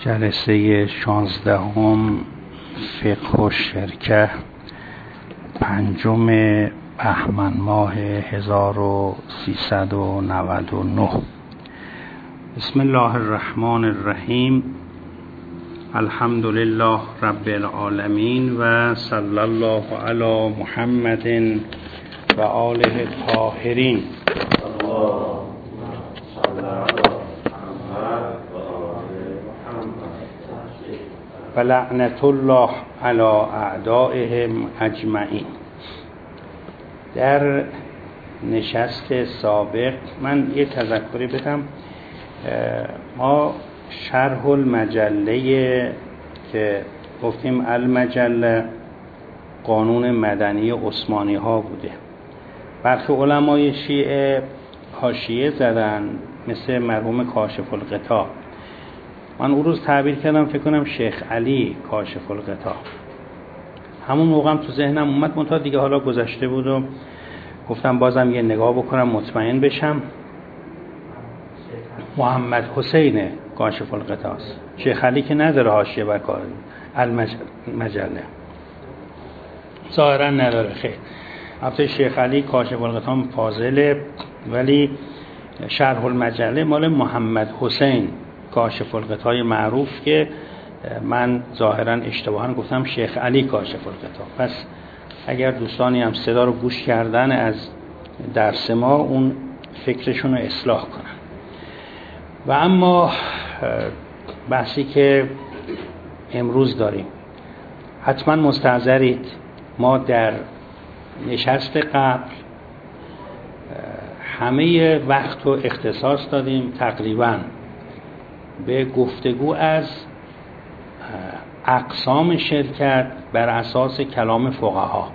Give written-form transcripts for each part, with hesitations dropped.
جلسه 16 فقه و شرکه 5 بهمن ماه 1399. بسم الله الرحمن الرحیم. الحمد لله رب العالمین و صلی الله علی محمد و آله الطاهرین. و لعنت الله علی اعدائهم اجمعین. در نشست سابق من یه تذکری بدم. ما شرح المجله که گفتیم المجله قانون مدنی عثمانی ها بوده. برخی علمای شیعه حاشیه زدن مثل مرحوم کاشف الغطا. من اون روز تعبیر کردم فکر کنم شیخ علی کاشف الغطا. همون موقعم تو ذهنم اومد، منتها دیگه حالا گذشته بود و گفتم بازم یه نگاه بکنم مطمئن بشم. محمد حسین کاشف الغطا است. شیخ علی که نداره حاشیه بر کار المجله، ظاهرا نداره. خیر، البته شیخ علی کاشف الغطا فاضله، ولی شرح المجله مال محمد حسین کاشف الغطای معروف که من ظاهرا اشتباها گفتم شیخ علی کاشف الغطا. پس اگر دوستانی هم صدا رو گوش کردن از درس ما اون فکرشون رو اصلاح کنن. و اما بحثی که امروز داریم، حتما مستحضرید ما در نشست قبل همه وقت رو اختصاص دادیم تقریبا به گفتگو از اقسام شرکت بر اساس کلام فقها.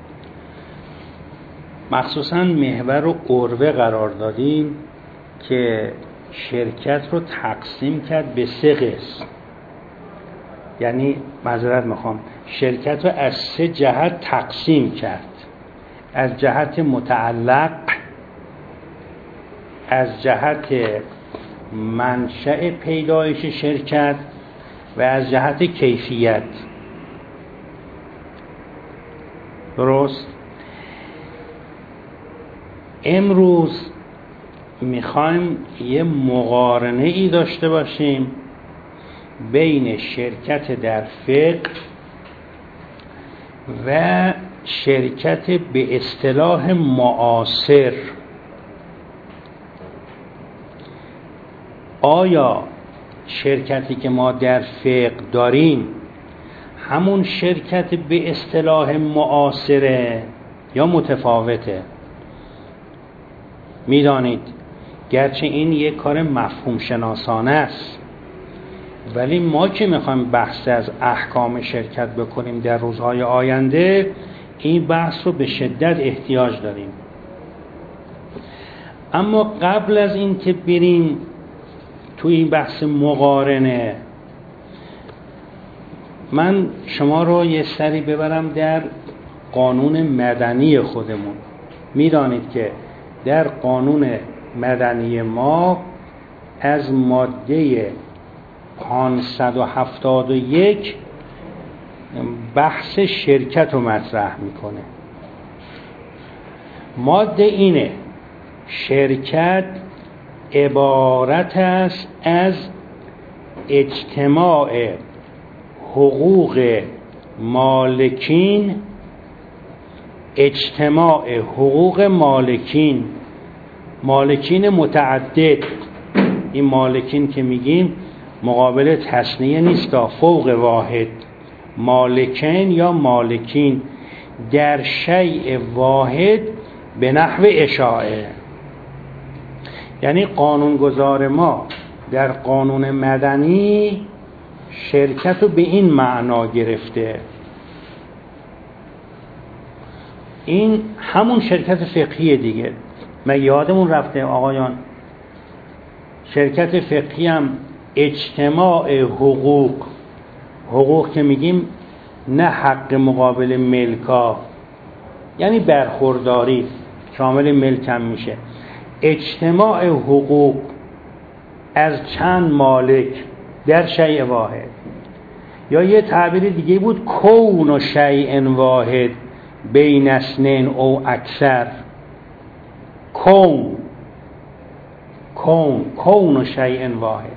مخصوصا محور رو عروه قرار دادیم که شرکت رو تقسیم کرد به 3 قسم. یعنی معذرت میخوام، شرکت رو از 3 جهت تقسیم کرد: از جهت متعلق، از جهت منشأ پیدایش شرکت و از جهت کیفیت. درست؟ امروز میخوایم یه مقارنه ای داشته باشیم بین شرکت در فقه و شرکت به اصطلاح معاصر. آیا شرکتی که ما در فقه داریم همون شرکت به اصطلاح معاصره یا متفاوته؟ میدانید گرچه این یک کار مفهوم شناسانه است، ولی ما که میخوایم بحث از احکام شرکت بکنیم در روزهای آینده، این بحث رو به شدت احتیاج داریم. اما قبل از این که بریم تو این بحث مقارنه، من شما رو یه سری ببرم در قانون مدنی خودمون. میدانید که در قانون مدنی ما از ماده 571 بحث شرکت رو مطرح میکنه. ماده اینه: شرکت عبارت است از اجتماع حقوق مالکین، اجتماع حقوق مالکین متعدد. این مالکین که میگیم مقابل تثنیه نیست، فوق واحد، مالکین یا مالکین در شیء واحد به نحو اشاعه. یعنی قانونگذار ما در قانون مدنی شرکت رو به این معنا گرفته. این همون شرکت فقهی دیگه. من یادمون رفته آقایان، شرکت فقهی هم اجتماع حقوق که میگیم نه حق مقابل ملکا، یعنی برخورداری شامل ملک هم میشه. اجتماع حقوق از چند مالک در شیء واحد. یا یه تعبیر دیگه بود کون شیء واحد بین اثنین او اکثر. کون شیء واحد.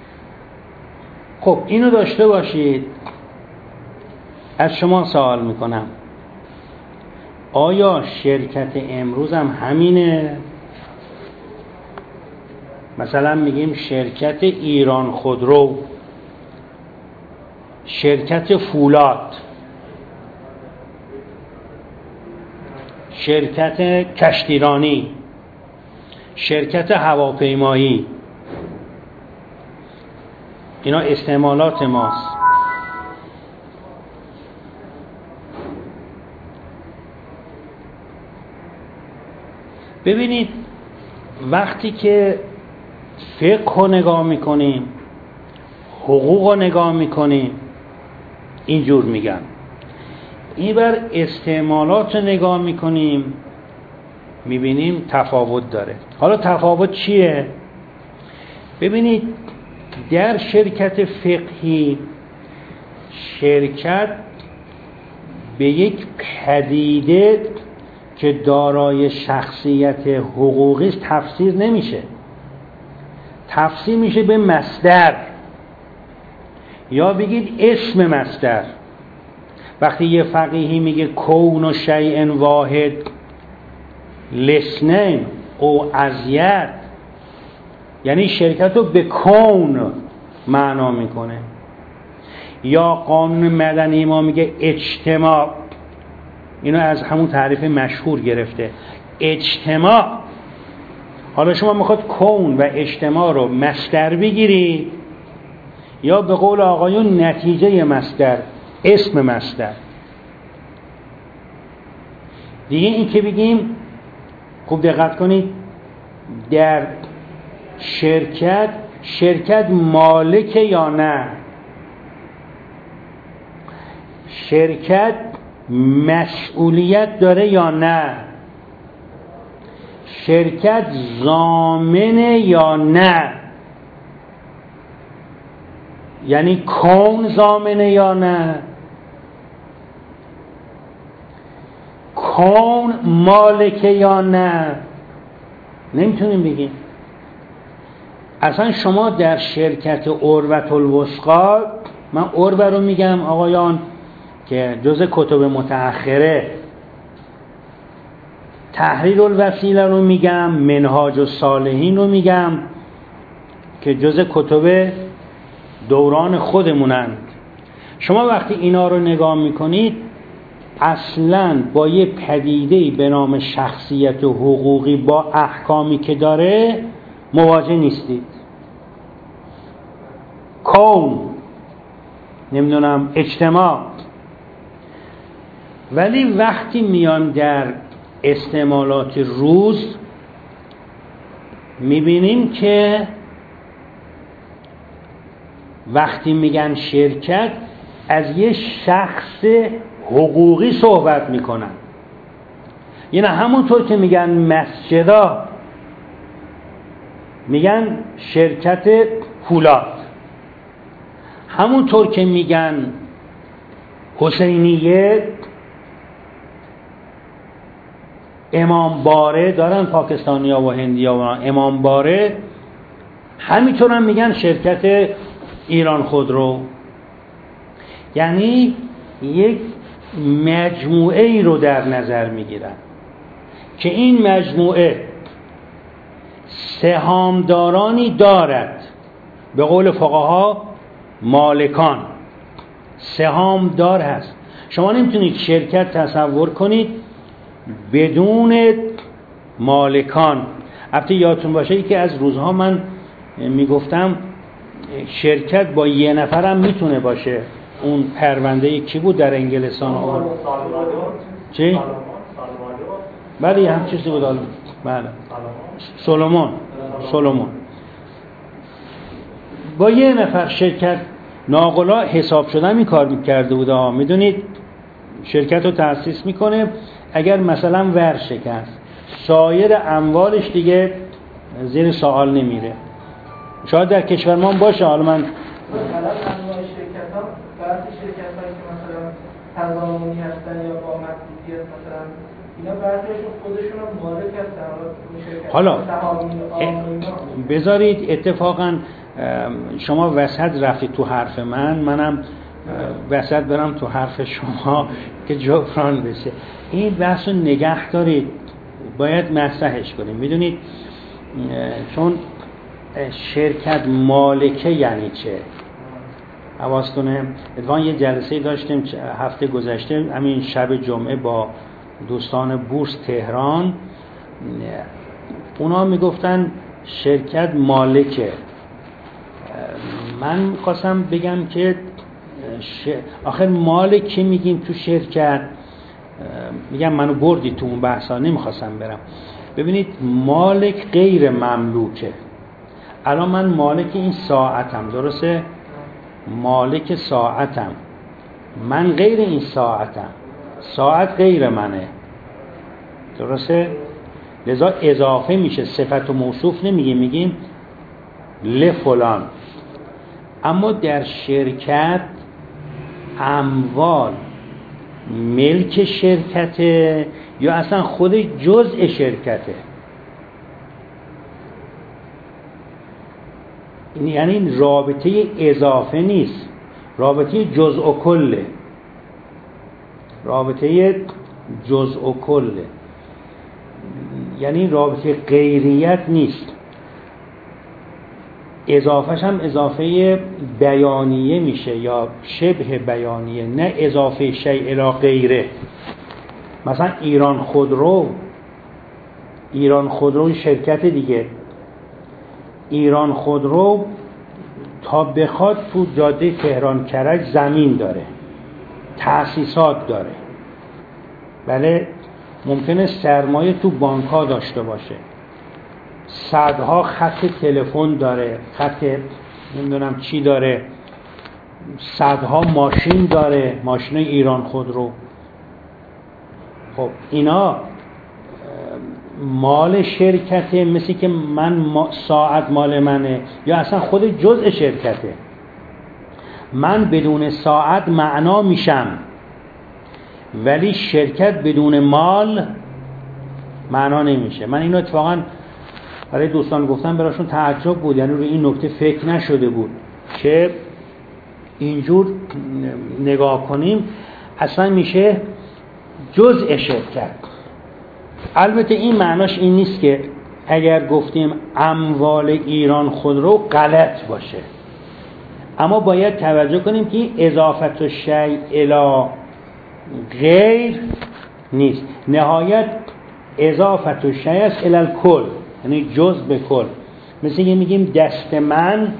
خب اینو داشته باشید. از شما سوال میکنم آیا شرکت امروز هم همینه؟ مثلا میگیم شرکت ایران خودرو، شرکت فولاد، شرکت کشتیرانی، شرکت هواپیمایی، اینا استعمالات ماست. ببینید وقتی که فقه رو نگاه میکنیم، حقوق رو نگاه میکنیم، اینجور میگن. این بر استعمالات رو نگاه میکنیم میبینیم تفاوت داره. حالا تفاوت چیه؟ ببینید در شرکت فقهی شرکت به یک پدیده که دارای شخصیت حقوقی است تفسیر نمیشه. تفسیر میشه به مصدر یا بگید اسم مصدر. وقتی یه فقیهی میگه کون شیء واحد لسنین او ازید، یعنی شرکت رو به کون معنا میکنه. یا قانون مدنی ما میگه اجتماع، اینو از همون تعریف مشهور گرفته، اجتماع. حالا شما میخواد کون و اجتماع رو مصدر بگیرید یا به قول آقایون نتیجه مصدر، اسم مصدر. دیگه این که بگیم خوب دقت کنید، در شرکت مالک یا نه، شرکت مسئولیت داره یا نه، شرکت ضامنه یا نه، یعنی کون ضامنه یا نه، کون مالک یا نه، نمیتونیم بگیم. اصلا شما در شرکت عروة الوثقی، من عروة رو میگم آقایان که جز کتب متأخره، تحریر الوسیله رو میگم، منهاج الصالحین رو میگم که جز کتب دوران خودمونند. شما وقتی اینا رو نگاه میکنید اصلاً با یه پدیده‌ای به نام شخصیت حقوقی با احکامی که داره مواجه نیستید. کون، نمیدونم اجتماع. ولی وقتی میان در استعمالات روز میبینیم که وقتی میگن شرکت از یه شخص حقوقی صحبت میکنن. یعنی همونطور که میگن مسجدا میگن شرکت فولاد، همونطور که میگن حسینیه، امام باره دارن پاکستانی ها و هندی ها و امام باره، همینطور هم میگن شرکت ایران خودرو. یعنی یک مجموعه ای رو در نظر میگیرن که این مجموعه سهامدارانی دارد، به قول فقها مالکان، سهامدار هست. شما نمیتونید شرکت تصور کنید بدون مالکان. البته یادتون باشه یکی از روزها من میگفتم شرکت با یه نفرم میتونه باشه. اون پرونده کی بود در انگلستان آورد؟ چی؟ بله هم چیزی بود. بله سولومون با یه نفر شرکت ناقلا حساب شدن این کار میکرده بود. میدونید شرکت رو تأسیس میکنه، اگر مثلا ورشکست سایر اموالش دیگه زیر سوال نمیره. شاید در کشور ما باشه، حالا من مثلا انواع شرکت ها برای شرکت هایی که مثلا تضامنی هستن یا با محدودیت مثلا اینا برایشون خودشون هم مالک هستن. حالا بذارید اتفاقا شما وسط رفتید تو حرف منم وسط برم تو حرف شما که جبران بشه. این بحث رو نگه دارید، باید مطرحش کنیم. میدونید چون شرکت مالکه یعنی چه؟ حواس کنه. اتفاقا یه جلسه داشتیم هفته گذشته همین شب جمعه با دوستان بورس تهران، اونا میگفتن شرکت مالکه. من خواستم بگم که آخر مالک که میگیم تو شرکت، میگم منو بردی تو اون بحثا، نمیخواستم برم. ببینید مالک غیر مملوکه. الان من مالک این ساعتم، درسته؟ مالک ساعتم، من غیر این ساعتم، ساعت غیر منه، درسته؟ لذا اضافه میشه، صفت و موصوف نمیگیم، میگیم لفلان. اما در شرکت اموال ملک شرکته یا اصلا خود جزء شرکته. یعنی رابطه اضافه نیست، رابطه جزء و کله، رابطه جزء و کله، یعنی رابطه غیریت نیست. اضافهش هم اضافه بیانیه میشه یا شبه بیانیه، نه اضافه شیء الی غیره. مثلا ایران خودرو شرکت دیگه، ایران خودرو تا بخواد تو جاده تهران کرج زمین داره، تأسیسات داره، بله، ممکنه سرمایه تو بانک ها داشته باشه، صدها خط تلفن داره، خط نمیدونم چی داره، صدها ماشین داره، ماشین ایران خودرو. خب اینا مال شرکته، مثل که من ساعت مال منه یا اصلا خود جزء شرکته. من بدون ساعت معنا میشم، ولی شرکت بدون مال معنا نمیشه. من اینو اتفاقا برای دوستان گفتم، براشون تعجب بود، یعنی روی این نکته فکر نشده بود که اینجور نگاه کنیم اصلا میشه جزء شرکت. البته این معناش این نیست که اگر گفتیم اموال ایران خودرو غلط باشه، اما باید توجه کنیم که اضافت شیء الی غیر نیست، نهایت اضافت شیء است الی الکل، یعنی جزء به کل. مثل که میگیم دست من،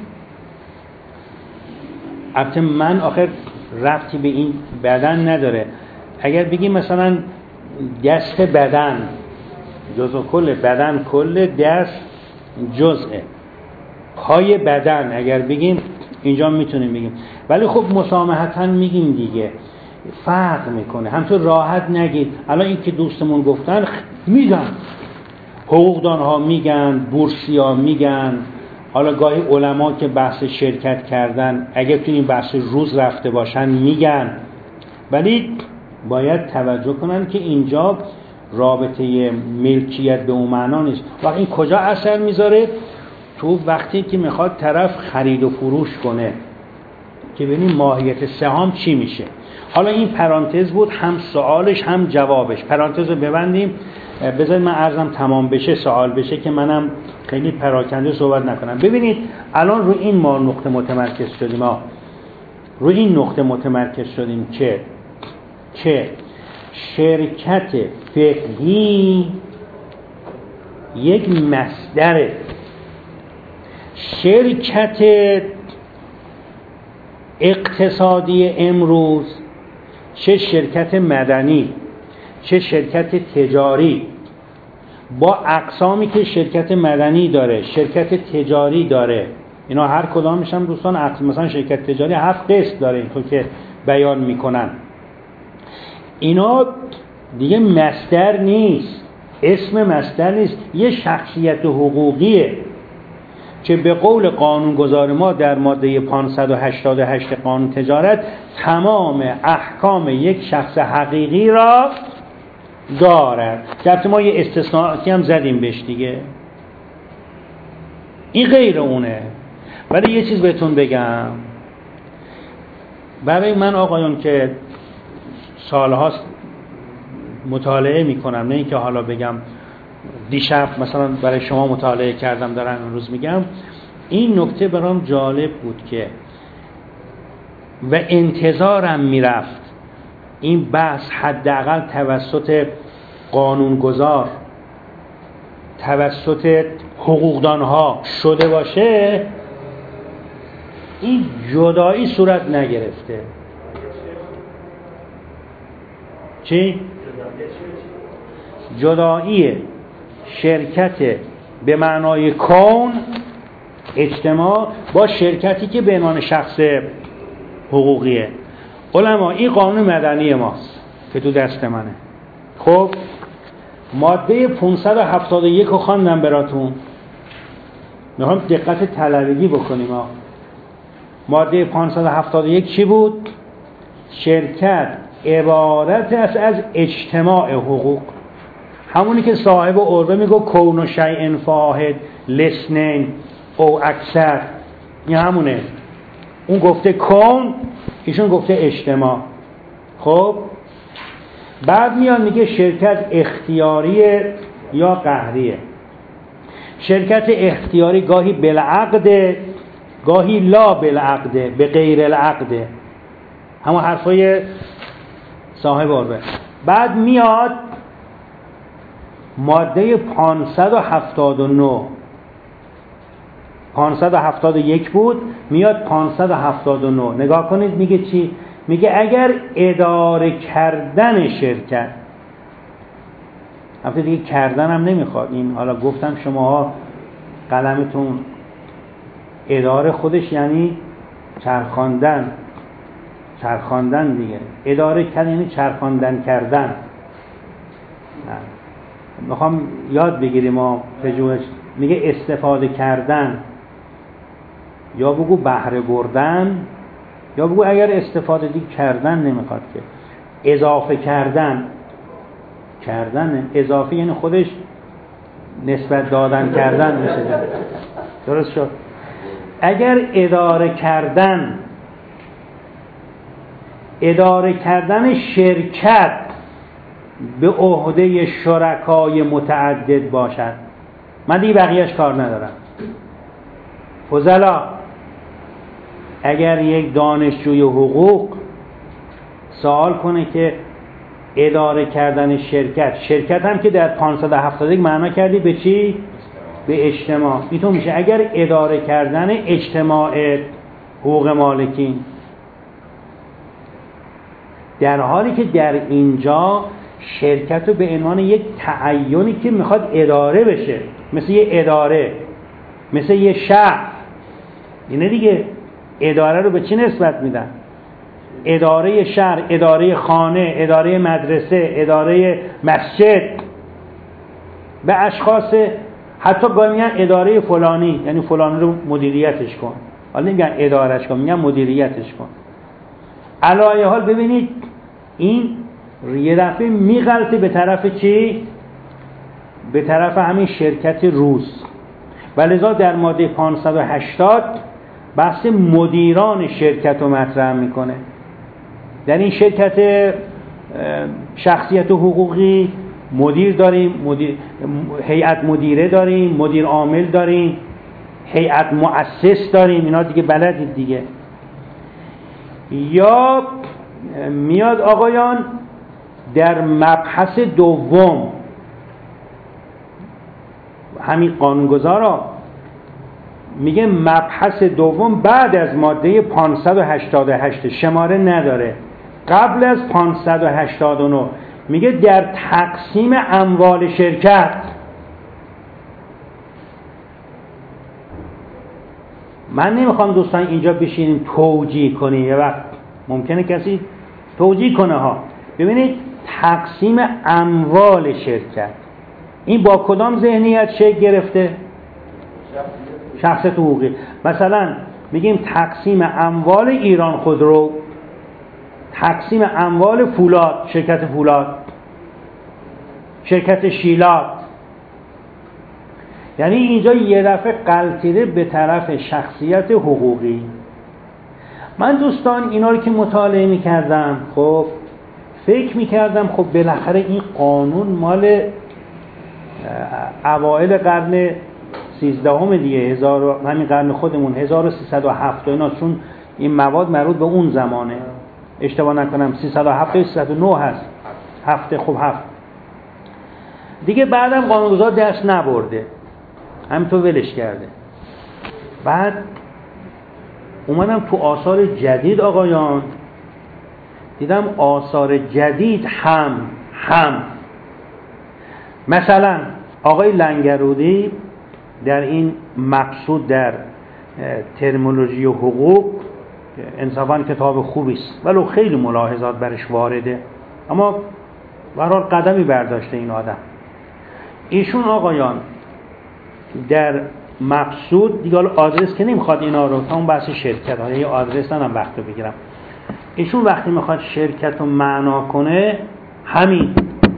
البته من آخر ربطی به این بدن نداره. اگر بگیم مثلا دست بدن جزء کل، بدن کل، دست جزء، پای بدن اگر بگیم اینجا میتونیم بگیم، ولی خب مسامحتاً میگیم دیگه، فرق میکنه. همطور راحت نگید. الان این که دوستمون گفتن میگن، حقوقدان ها میگن، بورسی ها میگن، حالا گاهی علما که بحث شرکت کردن اگر تو این بحث روز رفته باشن میگن، ولی باید توجه کنن که اینجا رابطه ملکیت به اون معنا نیست. و این کجا اثر میذاره؟ تو وقتی که میخواد طرف خرید و فروش کنه که ببینیم ماهیت سهام چی میشه. حالا این پرانتز بود، هم سوالش هم جوابش. پرانتز رو ببندیم، بذارید من عرضم تمام بشه سوال بشه که منم خیلی پراکنده صحبت نکنم. ببینید الان روی این ما نقطه متمرکز شدیم، روی این نقطه متمرکز شدیم که شرکت فقهی یک مصدره. شرکت اقتصادی امروز، چه شرکت مدنی چه شرکت تجاری، با اقسامی که شرکت مدنی داره، شرکت تجاری داره، اینا هر کدامش هم دوستان مثلا شرکت تجاری 7 قسم داره، اینطور که بیان میکنن. اینا دیگه مصدر نیست، اسم مصدر نیست، یه شخصیت حقوقیه. که به قول قانونگذار ما در ماده 588 قانون تجارت تمام احکام یک شخص حقیقی را دارد. در ما یه استثناءاتی هم زدیم بهش دیگه، این غیر اونه. ولی یه چیز بهتون بگم، برای من آقایون که سالهاست مطالعه میکنم، نه اینکه حالا بگم دیشب مثلا برای شما مطالعه کردم دارم امروز میگم، این نکته برام جالب بود که و انتظارم میرفت این بحث حداقل توسط قانونگذار، توسط حقوقدانها شده باشه، این جدایی صورت نگرفته. چی؟ جدایی شرکت به معنای کون اجتماع با شرکتی که به عنوان شخص حقوقیه. علما این قانون مدنی ماست که تو دست منه. خب ماده 571 رو خواندم براتون، میخوام دقت طلبگی بکنیم. ماده 571 چی بود؟ شرکت عبارت است از اجتماع حقوق، همونی که صاحب عربه میگه کون و شیء فاحد لسنین او اکثر، این همونه. اون گفته کون، ایشون گفته اجتماع. خب بعد میاد میگه شرکت اختیاریه یا قهریه. شرکت اختیاری گاهی بالعقد، گاهی لا بالعقد، به غیر العقد، همون حرفای صاحب عربه. بعد میاد ماده 579، 571 بود، میاد 579. نگاه کنید میگه چی؟ میگه اگر اداره کردن شرکت، البته دیگه کردن هم نمیخواد، این حالا گفتم شماها قلمتون اداره خودش یعنی چرخاندن، چرخاندن دیگه. اداره کردن یعنی چرخاندن کردن. میخوام یاد بگیریم ما پژوهش، میگه استفاده کردن، یا بگو بهره بردن، یا بگو اگر استفاده دیگه کردن نمیخواد که اضافه کردن. کردن اضافه یعنی خودش نسبت دادن کردن میشه. درست شد؟ اگر اداره کردن، اداره کردن شرکت به عهده شرکای متعدد باشد، من دیگه بقیهش کار ندارم. فضلا اگر یک دانشجوی حقوق سوال کنه که اداره کردن شرکت، شرکت هم که در 571 معنا کردی به چی؟ به اجتماع. اینطور میشه اگر اداره کردن اجتماع حقوق مالکین، در حالی که در اینجا شرکت رو به عنوان یک تعینی که میخواد اداره بشه، مثل یه اداره، مثل یه شهر، اینه دیگه. اداره رو به چی نسبت میدن؟ اداره شهر، اداره خانه، اداره مدرسه، اداره مسجد، به اشخاص. حتی گاهی میگن اداره فلانی، یعنی فلانی رو مدیریتش کن. حالا نمیگن ادارهش کن، میگن مدیریتش کن. علی حال ببینید این یه دفعه میغلطه به طرف چی؟ به طرف همین شرکت روز. ولذا در ماده 580 بحث مدیران شرکت رو مطرح میکنه. در این شرکت شخصیت حقوقی مدیر داریم، هیئت مدیره داریم، مدیر عامل داریم، هیئت مؤسس داریم، اینا دیگه بلدید دیگه. یا میاد آقایان در مبحث دوم، همین قانونگذارا میگه مبحث دوم بعد از ماده 588 شماره نداره، قبل از 589 میگه در تقسیم اموال شرکت. من نمیخوام دوستان اینجا بشینیم توجیه کنیم، یه وقت ممکنه کسی توجیه کنه ها. ببینید تقسیم اموال شرکت این با کدام ذهنیت شکل گرفته؟ شخصیت حقوقی. مثلا میگیم تقسیم اموال ایران خودرو، تقسیم اموال فولاد، شرکت فولاد، شرکت شیلات. یعنی اینجا یه دفعه غلطیده به طرف شخصیت حقوقی. من دوستان اینا رو که مطالعه میکردم، خب فکر میکردم خب بالاخره این قانون مال اوائل قرن 13 دیگه، همین قرن خودمون 1307 و اینا، چون این مواد مربوط به اون زمانه، اشتباه نکنم 307 یا 309 هست، هفته. خب هفت دیگه. بعدم قانونگذار دست نبرده، همینطور ولش کرده. بعد اومدم تو آثار جدید آقایان، دیدم آثار جدید هم مثلا آقای لنگرودی در این مقصود در ترمینولوژی و حقوق، انصافاً کتاب خوبی است ولو خیلی ملاحظات برش وارده، اما به هر حال قدمی برداشته این آدم. ایشون آقایان در مقصود دیگه، آدرس که نمیخواد اینا رو، تا اون بحث شرکت ها، یه آدرس ندارم وقت رو بگیرم. ایشون وقتی میخواد شرکت رو معنا کنه، همین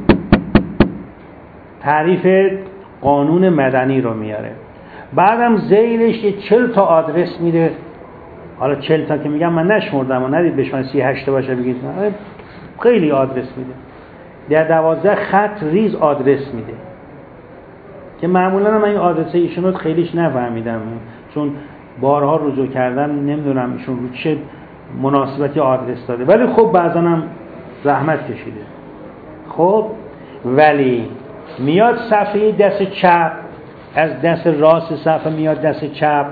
تعریف قانون مدنی رو میاره، بعدم زیرش 40 تا آدرس میده. حالا 40 تا که میگم من نشمردم و ندید بشمن 38 باشه بگید، خیلی آدرس میده. در 12 خط ریز آدرس میده که معمولا من این آدرس ایشون رو خیلیش نفهمیدم، چون بارها رجوع کردن نمیدونم ایشون رو چه مناسبتی آدرس داده، ولی خب بعضا هم زحمت کشیده. خب ولی میاد صفحه دست چپ، از دست راست صفحه میاد دست چپ،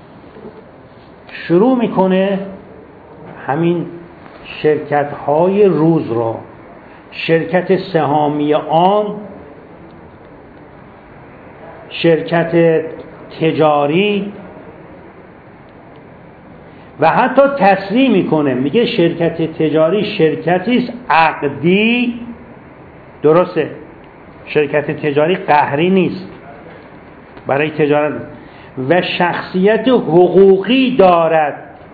شروع میکنه همین شرکت های روز رو، شرکت سهامی عام، شرکت تجاری، و حتی تصریح میکنه، میگه شرکت تجاری شرکتی است عقدی. درسته، شرکت تجاری قهری نیست برای تجارت، و شخصیت حقوقی دارد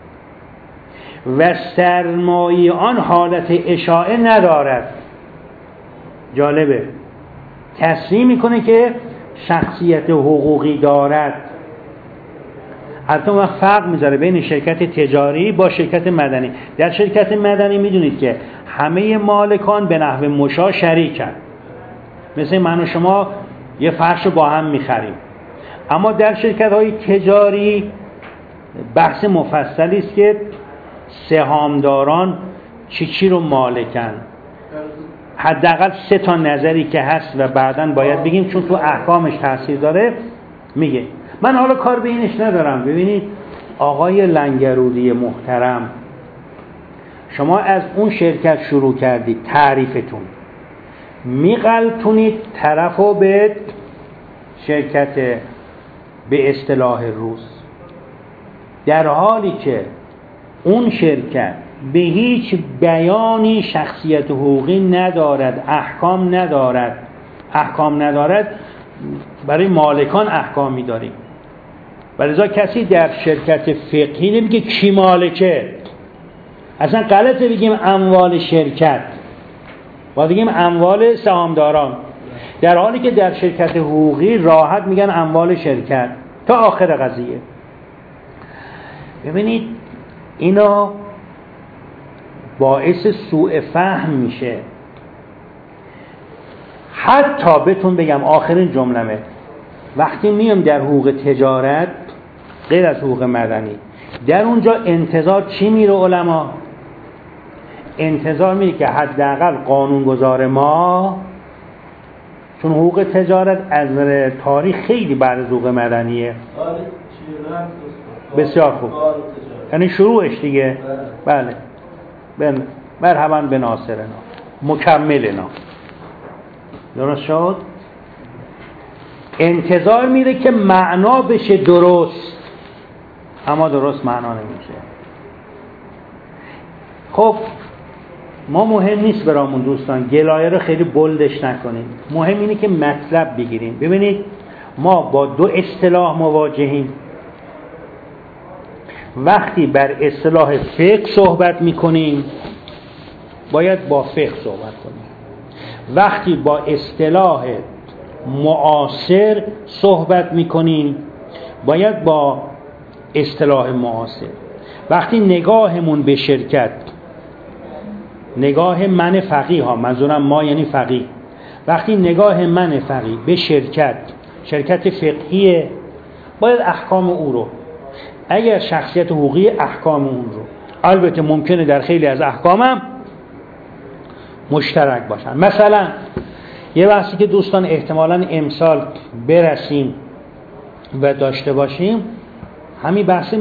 و سرمایه آن حالت اشاعه ندارد. جالبه، تصریح میکنه که شخصیت حقوقی دارد. حتی ما فرق میذاره بین شرکت تجاری با شرکت مدنی. در شرکت مدنی میدونید که همه مالکان به نحو مشاع شریکن، مثل من و شما یه فرش رو با هم میخریم. اما در شرکت های تجاری بحث مفصلی است که سهامداران چی رو مالکن، حداقل 3 تا نظری که هست و بعداً باید بگیم چون تو احکامش تاثیر داره میگه. من حالا کار به اینش ندارم. ببینید آقای لنگرودی محترم، شما از اون شرکت شروع کردید تعریفتون، میغلطونید طرفو به شرکت به اصطلاح روز، در حالی که اون شرکت به هیچ بیانی شخصیت حقوقی ندارد، احکام ندارد، برای مالکان احکامی داریم. ولذا کسی در شرکت فقهی نمیگه کی مالکه، اصلا غلطه بگیم اموال شرکت، باید بگیم اموال سهامداران، در حالی که در شرکت حقوقی راحت میگن اموال شرکت تا آخر قضیه. ببینید اینا باعث سوء فهم میشه. حتی بهتون بگم آخرین جملمه، وقتی میام در حقوق تجارت غیر از حقوق مدنی، در اونجا انتظار چی میره علما؟ انتظار میره که حداقل قانونگذار ما، چون حقوق تجارت از تاریخ خیلی بعد از حقوق مدنیه، بسیار خوب، یعنی شروعش دیگه، بله، مرحبا به ناصرنا مکملنا، درست شد. انتظار میره که معنا بشه درست، اما درست معنا نمیشه. خب ما مهم نیست برامون دوستان گلایه رو خیلی بلدش نکنیم، مهم اینه که مطلب بگیریم. ببینید ما با 2 اصطلاح مواجهیم، وقتی بر اصطلاح فقه صحبت میکنیم باید با فقه صحبت کنیم، وقتی با اصطلاح معاصر صحبت میکنیم باید با اصطلاح معاصر. وقتی نگاهمون به شرکت، نگاه من فقیه ها، منظورم ما یعنی فقیه، وقتی نگاه من فقیه به شرکت فقهیه، باید احکام او رو، اگر شخصیت حقوقی احکام اون رو، البته ممکنه در خیلی از احکامم مشترک باشن. مثلا یه بحثی که دوستان احتمالاً امسال برسیم و داشته باشیم، همین بحث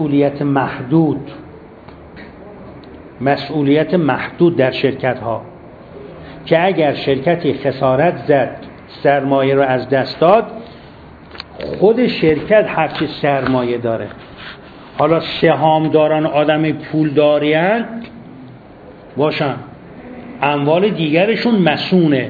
مسئولیت محدود در شرکت ها، که اگر شرکتی خسارت زد، سرمایه رو از دست داد، خود شرکت هرچی سرمایه داره، حالا سهامداران آدم پولدارین باشن، اموال دیگرشون مسونه.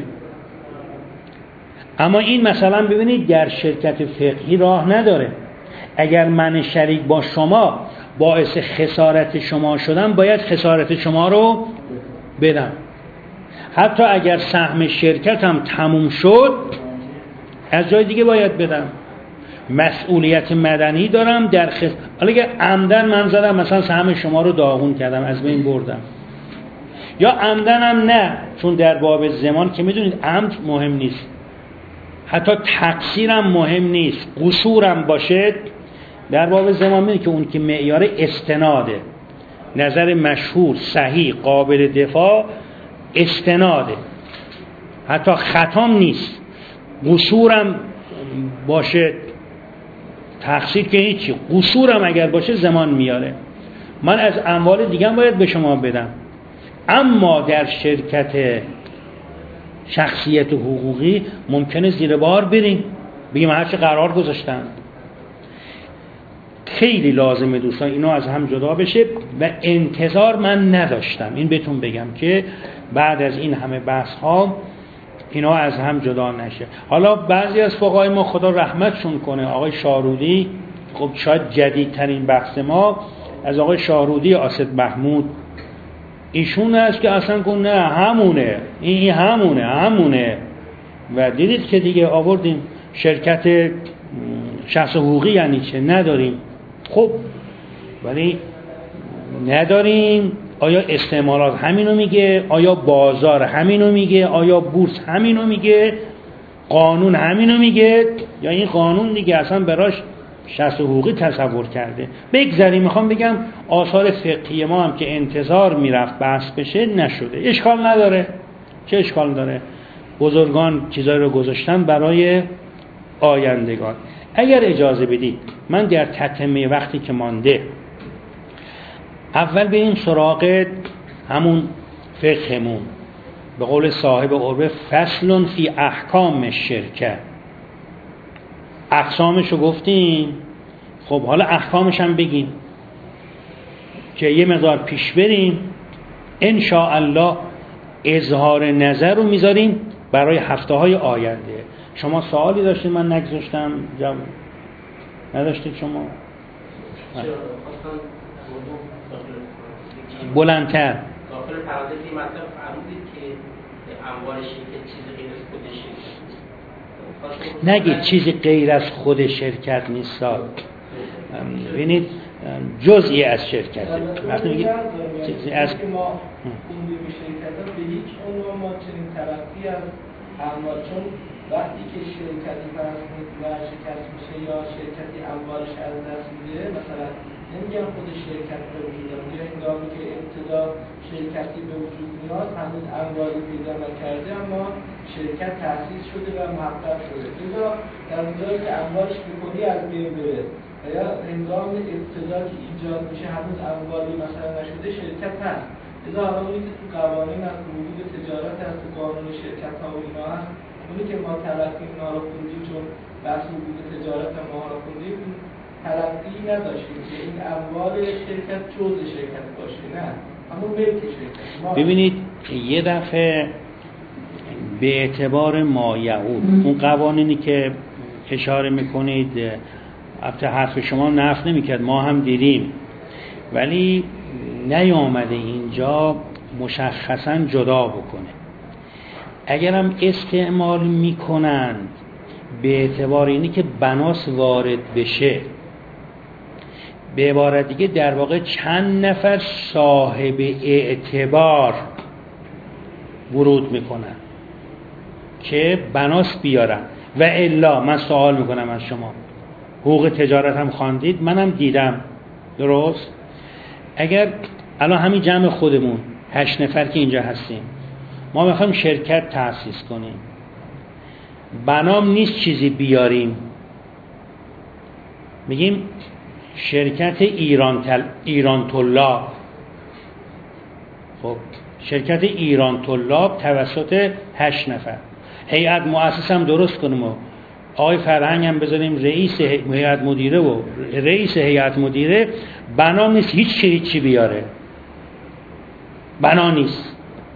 اما این مثلا ببینید در شرکت فقهی راه نداره. اگر من شریک با شما باعث خسارت شما شدم، باید خسارت شما رو بدم. حتی اگر سهم شرکتم تموم شد، از جای دیگه باید بدم. مسئولیت مدنی دارم در حالا اگه عمدن من زدم مثلا سهم شما رو داغون کردم، از بین بردم، یا عمدنم نه، چون در باب زمان که میدونید عمد مهم نیست، حتی تقصیرم مهم نیست، قصورم باشه در باب زمان میدونید که اون که معیار استناده، نظر مشهور صحیح قابل دفاع استناده، حتی خطام نیست، قصورم باشه، تقصیر که هیچی، قصورم اگر باشه زمان میاره، من از اموال دیگه باید به شما بدم. اما در شرکت شخصیت حقوقی ممکنه زیر بار بریم، بگیم هرچی قرار گذاشتن. خیلی لازمه دوستان اینا از هم جدا بشه و انتظار من نداشتم، این بهتون بگم که بعد از این همه بحث ها اینا از هم جدا نشه. حالا بعضی از فقهای ما خدا رحمتشون کنه، آقای شاهرودی، خب شاید جدیدترین بحث ما از آقای شاهرودی آسد محمود، ایشون است که اصلا کن نه همونه، این همونه و دیدید که دیگه آوردیم شرکت شخص حقوقی یعنی چه نداریم. خب ولی نداریم، آیا استعمالات همینو میگه؟ آیا بازار همینو میگه؟ آیا بورس همینو میگه؟ قانون همینو میگه؟ یا این قانون دیگه اصلا براش شخص حقوقی تصور کرده؟ بگذاریم، میخوام بگم آثار فقهی ما هم که انتظار میرفت بحث بشه نشده. اشکال نداره، چه اشکال داره؟ بزرگان چیزایی رو گذاشتن برای آیندگان. اگر اجازه بدید من در تتمه وقتی که مانده اول بریم سراغ همون فقهمون، به قول صاحب عربه فصل فی احکام شرکه. اقسامش رو گفتیم، خب حالا احکامش هم بگیم که یه مقدار پیش بریم. ان شاء الله اظهار نظر رو میذاریم برای هفته های آینده. شما سوالی داشتید من نگذاشتم؟ نداشتید شما؟ بلندتر داخل پرانتز این مطلب فرمودید که اموال شرکت چیز غیر از خود شرکت، نگید چیزی غیر از خود شرکت نیست، ببینید جزئی از شرکت. وقتی میگید چیزی از ما خوندیم به شرکت‌ها به هیچ عنوان ما چنین تلقی از اموال، چون وقتی که شرکتی فرض کنید ورشکست میشه یا شرکتی اموالش از دست میده، مثلا نمیگم خود شرکت به وجود میاد، هنگامی که ابتدا شرکتی به وجود میاد هنوز اموالی پیدا نکرده اما شرکت تأسیس شده و محقق شده، لذا در اونجایی که اموالش بکنی از بین بره یا هنگام ابتدا که ایجاد میشه هنوز اموالی مثلا نشده، شرکت هست. لذا حالا اونی که تو قوانین از حقوق تجارت هست، تو قانون شرکت ها و اینا هست، اونی که ما تلقی اینا رو خوندیم چون بحث حقوق تجارت ما رو خوندیم، تلقی نداشتیم که این اموال شرکت جزء شرکت باشه، نه همون ملک شرکت. ببینید یه دفعه به اعتبار ما یعود اون قوانینی که اشاره میکنید، البته حرف شما نفی نمیکرد، ما هم دیدیم ولی نیامده اینجا مشخصا جدا بکنه. اگرم استعمال میکنند به اعتبار اینی که بناس وارد بشه، به عبارت دیگه در واقع چند نفر صاحب اعتبار ورود میکنن که بناس بیارن. و الا من سوال میکنم از شما، حقوق تجارت هم خواندید، منم دیدم، درست؟ اگر الان همین جمع خودمون 8 نفر که اینجا هستیم، ما میخوایم شرکت تأسیس کنیم، بنام نیست چیزی بیاریم، میگیم شرکت ایران طلاب. خب شرکت ایران طلاب توسط 8 نفر، هیئت مؤسسه هم درست کنیم و آقای فرهنگ هم بذاریم رئیس هیئت مدیره و رئیس هیئت مدیره. بنا نیست هیچ بیاره، بنا نیست.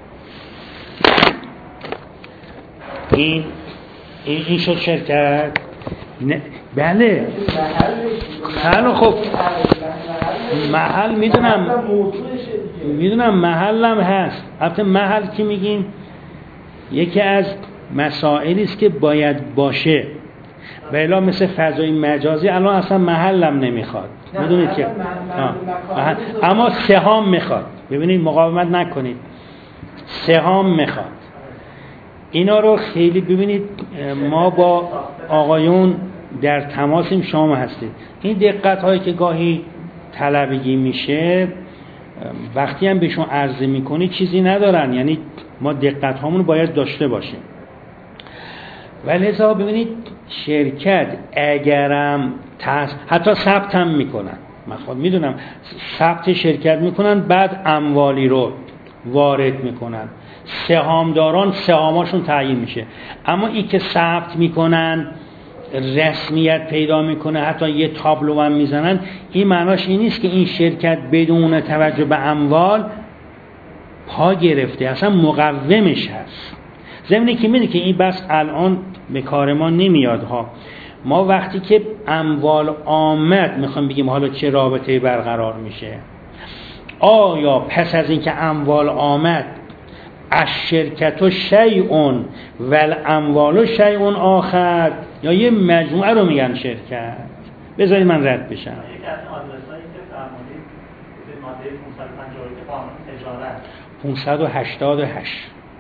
این شد شرکت. بله خیلی خب، محل میدونم محلم هست. البته محل که میگیم یکی از مسائلی است که باید باشه، و الا مثل فضای مجازی الان اصلا محلم نمیخواد، میدونید که اما سهام میخواد. ببینید مقاومت نکنید، سهام میخواد. اینا رو خیلی ببینید، ما با آقایون در تماسیم، شما هستید. این دقت هایی که گاهی طلبگی میشه وقتی هم بهشون عرضه میکنی چیزی ندارن، یعنی ما دقت هامون باید داشته باشیم. ولی لذا ببینید شرکت اگرم حتی ثبت هم میکنن، من خود میدونم ثبت شرکت میکنن، بعد اموالی رو وارد میکنن، سهامداران سهاماشون تعیین میشه. اما این که ثبت میکنن رسمیت پیدا میکنه، حتی یه تابلو هم میزنن، این معناش این نیست که این شرکت بدون توجه به اموال پا گرفته، اصلا مقومش هست. ضمن که میدونی که این بس الان به کار ما نمیاد ها. ما وقتی که اموال آمد میخوام بگیم حالا چه رابطه برقرار میشه. آیا پس از اینکه اموال آمد از شرکت و شیئون و الاموال شیئون آخر، یا یه مجموعه رو میگن شرکت؟ بذارید من رد بشم. یک از آدرسایی که فرمودید به ماده 552 قانون تجارت 588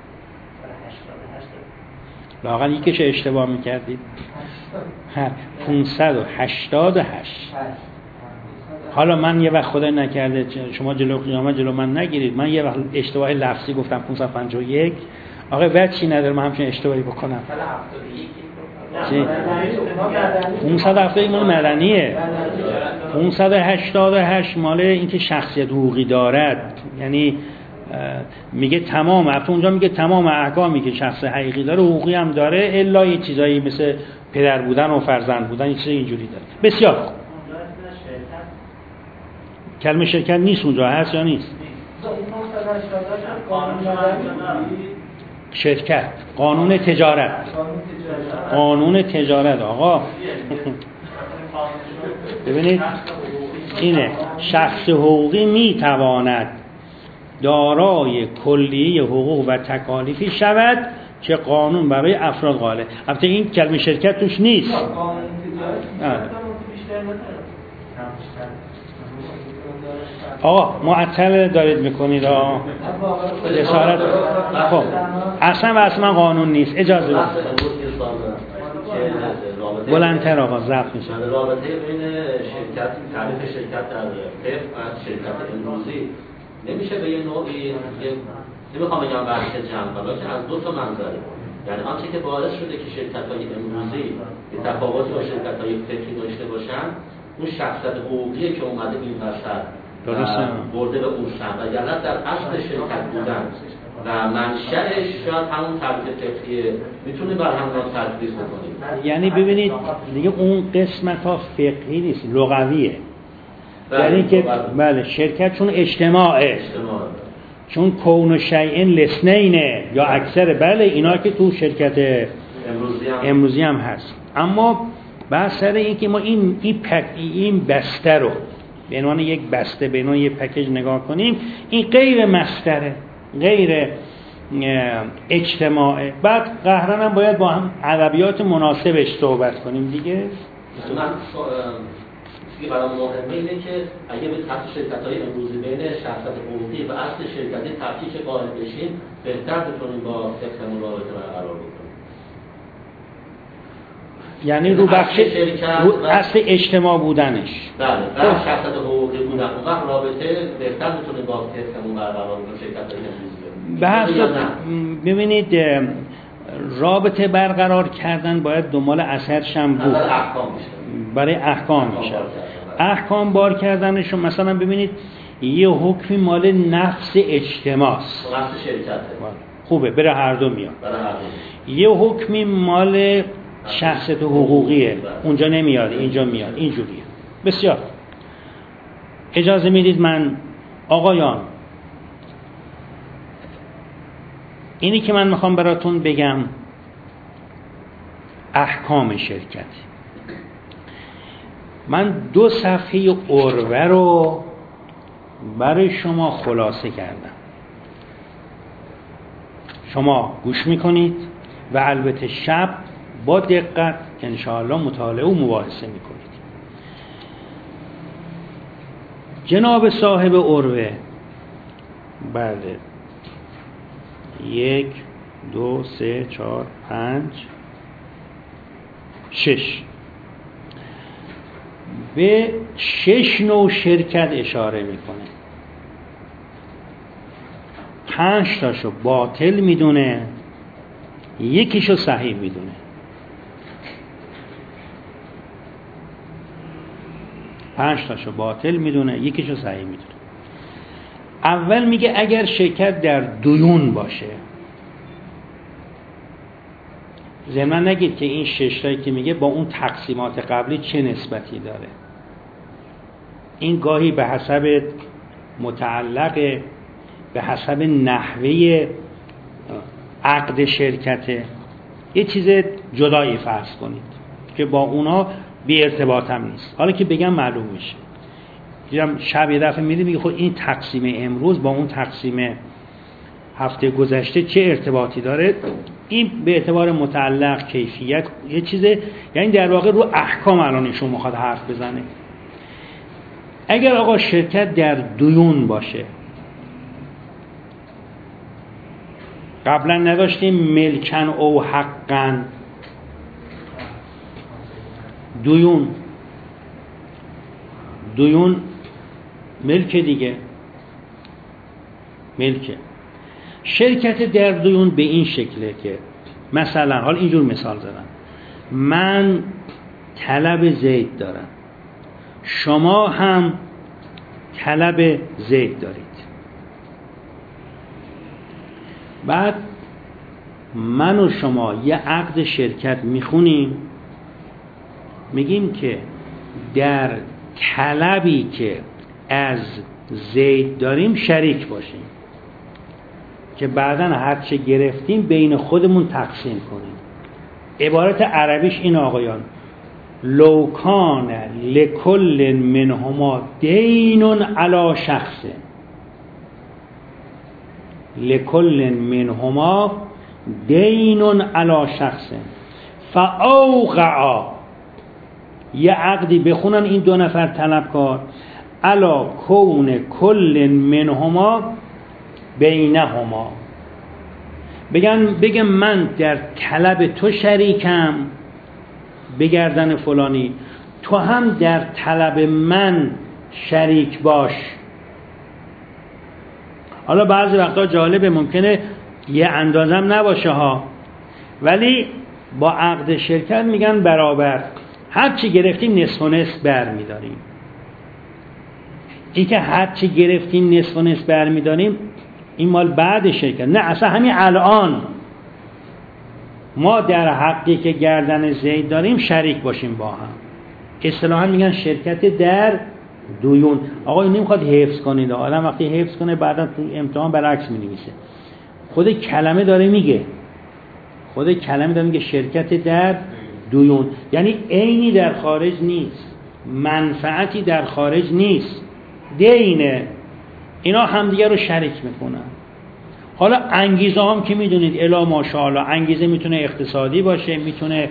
لااقل یکیش اشتباه میکردید. 588. حالا من یه وقت خدای نکرده شما جلو قیامت جلو من نگیرید، من یه وقت اشتباه لفظی گفتم 551. آقا وقت چی نداره من همچین اشتباهی بکنم؟ 571 مال مدنیه. 588 مال اینکه شخصیت حقوقی دارد، یعنی میگه تمام، البته اونجا میگه تمام احکامی که شخص حقیقی داره حقوقی هم داره، الا یه چیزایی مثل پدر بودن و فرزند بودن، این چیزای اینجوری داره. بسیار خوب. کلمه شرکت نیست اونجا، هست یا نیست؟ شرکت، قانون تجارت. قانون تجارت آقا. ببینید اینه، شخص حقوقی میتواند دارای کلیه حقوق و تکالیفی شود که قانون برای افراد قائله. البته این کلمه شرکت توش نیست. آقا معطل دارید میکنید جسارت. خب اصلا قانون نیست، اجازه بدید. بلندتر آقا ضبط میشه. رابطه بین شرکت، تعریف شرکت در فقه و شرکت امروزی نمیشه به یه نوعی، نمیخوام بگم بحث جمع، بلکه از دو تا منظره. یعنی آنچه که باعث شده که شرکت‌های امروزی به تفاوتی با شرکت‌های فقهی داشته باشن، اون شخصیت حقوقیه که اومده این وسط برده به اون و یعنی در اصل شرکت بودن و منشأش شاید همون تعریف فقهیه، میتونه بر هم را تطبیق بکنید. یعنی ببینید دیگه اون قسمت ها فقهی نیست، لغویه. یعنی که بله شرکت چون اجتماعه، چون کون و شیئن لسنینه یا اکثر، بله اینا که تو شرکت امروزی هم هست. اما بحث سر این که ما این بسته رو به عنوان یک بسته، به عنوان یک پکیج نگاه کنیم، این غیر مصدره، غیر اجتماعه. بعد قهرن هم باید با هم ادبیات مناسبش صحبت کنیم دیگه. من چیزی برای مهمه اینه که اگه به تحت شرکت‌های امروزی بین شخصیت حقوقی و اصل شرکتی تفکیک قائل بشیم، بهتر بتونیم با فقهمون رابطه برقرار بکنیم. یعنی رو بخش اصل اجتماع بودنش. بله، و شخصیت حقوقی بودن و وقت رابطه بهتر بتونیم با فقهمون برقرار بکنیم شرکت‌های امروزی. ببینید رابطه برقرار کردن باید دنبال اثرش هم بود. برای احکام میشه. احکام بار کردنشون مثلا ببینید یه حکمی مال نفس اجتماعست. نفس شرکته. خوبه بره هر دو میاد. یه حکمی مال شخصیت حقوقیه. اونجا نمیاد، اینجا میاد. اینجوریه. بسیار. اجازه میدید من آقایان اینی که من میخوام براتون بگم احکام شرکت. من 2 صفحه عروه رو برای شما خلاصه کردم. شما گوش میکنید و البته شب با دقت انشاءالله مطالعه و مباحثه میکنید. جناب صاحب عروه بله 1 2 3 4 5 6 به 6 نوع شرکت اشاره میکنه. 5 تاشو باطل میدونه، 1شو صحیح میدونه. 5 تاشو باطل میدونه، 1شو صحیح میدونه. اول میگه اگر شرکت در دیون باشه. ضمن نگید که این 6 تایی که میگه با اون تقسیمات قبلی چه نسبتی داره. این گاهی به حسب متعلق، به حسب نحوه عقد شرکته، یه چیز جدایی فرض کنید که با اونا بی ارتباط هم نیست. حالا که بگم معلوم میشه. دیدم شب یه دفعه میگه میگه خب این تقسیم امروز با اون تقسیم هفته گذشته چه ارتباطی داره. این به اعتبار متعلق، کیفیت یه چیزه، یعنی در واقع رو احکام الان ایشون میخواد حرف بزنه. اگر آقا شرکت در دیون باشه، قبلا نداشتیم ملکن او حقن، دیون ملک دیگه، ملکه. شرکت در دیون به این شکله که مثلا حال اینجور مثال زدم، من طلب زید دارم، شما هم طلب زید دارید. بعد من و شما یه عقد شرکت میخونیم، میگیم که در طلبی که از زید داریم شریک باشیم که بعداً هرچه گرفتیم بین خودمون تقسیم کنیم. عبارت عربیش این آقایان: لو کان لکل منهما دین علی شخص، لکل منهما دین علی شخص فاوقعا، یه عقدی بخونن این 2 نفر طلبکار، علی کون کل منهما بینهما، بگم من در طلب تو شریکم بگردن فلانی، تو هم در طلب من شریک باش. حالا بعضی وقتا جالبه، ممکنه یه اندازم نباشه ها، ولی با عقد شرکت میگن برابر، هر چی گرفتیم نصف و نصف برمیداریم. این که هر چی گرفتیم نصف و نصف برمیداریم این مال بعد شرکت، نه اصلا همین الان ما در حقی که گردن زید داریم شریک باشیم با هم. اصطلاحاً میگن شرکت در دیون. آقا این نمیخواد حفظ کنید، آدم وقتی حفظ کنه بعدا تو امتحان برعکس مینویسه. خود کلمه داره میگه، شرکت در دیون، یعنی عینی در خارج نیست. منفعتی در خارج نیست، دینه. اینا همدیگه رو شریک میکنن. حالا انگیزه هم که میدونید الا ماشاءالله، انگیزه میتونه اقتصادی باشه، میتونه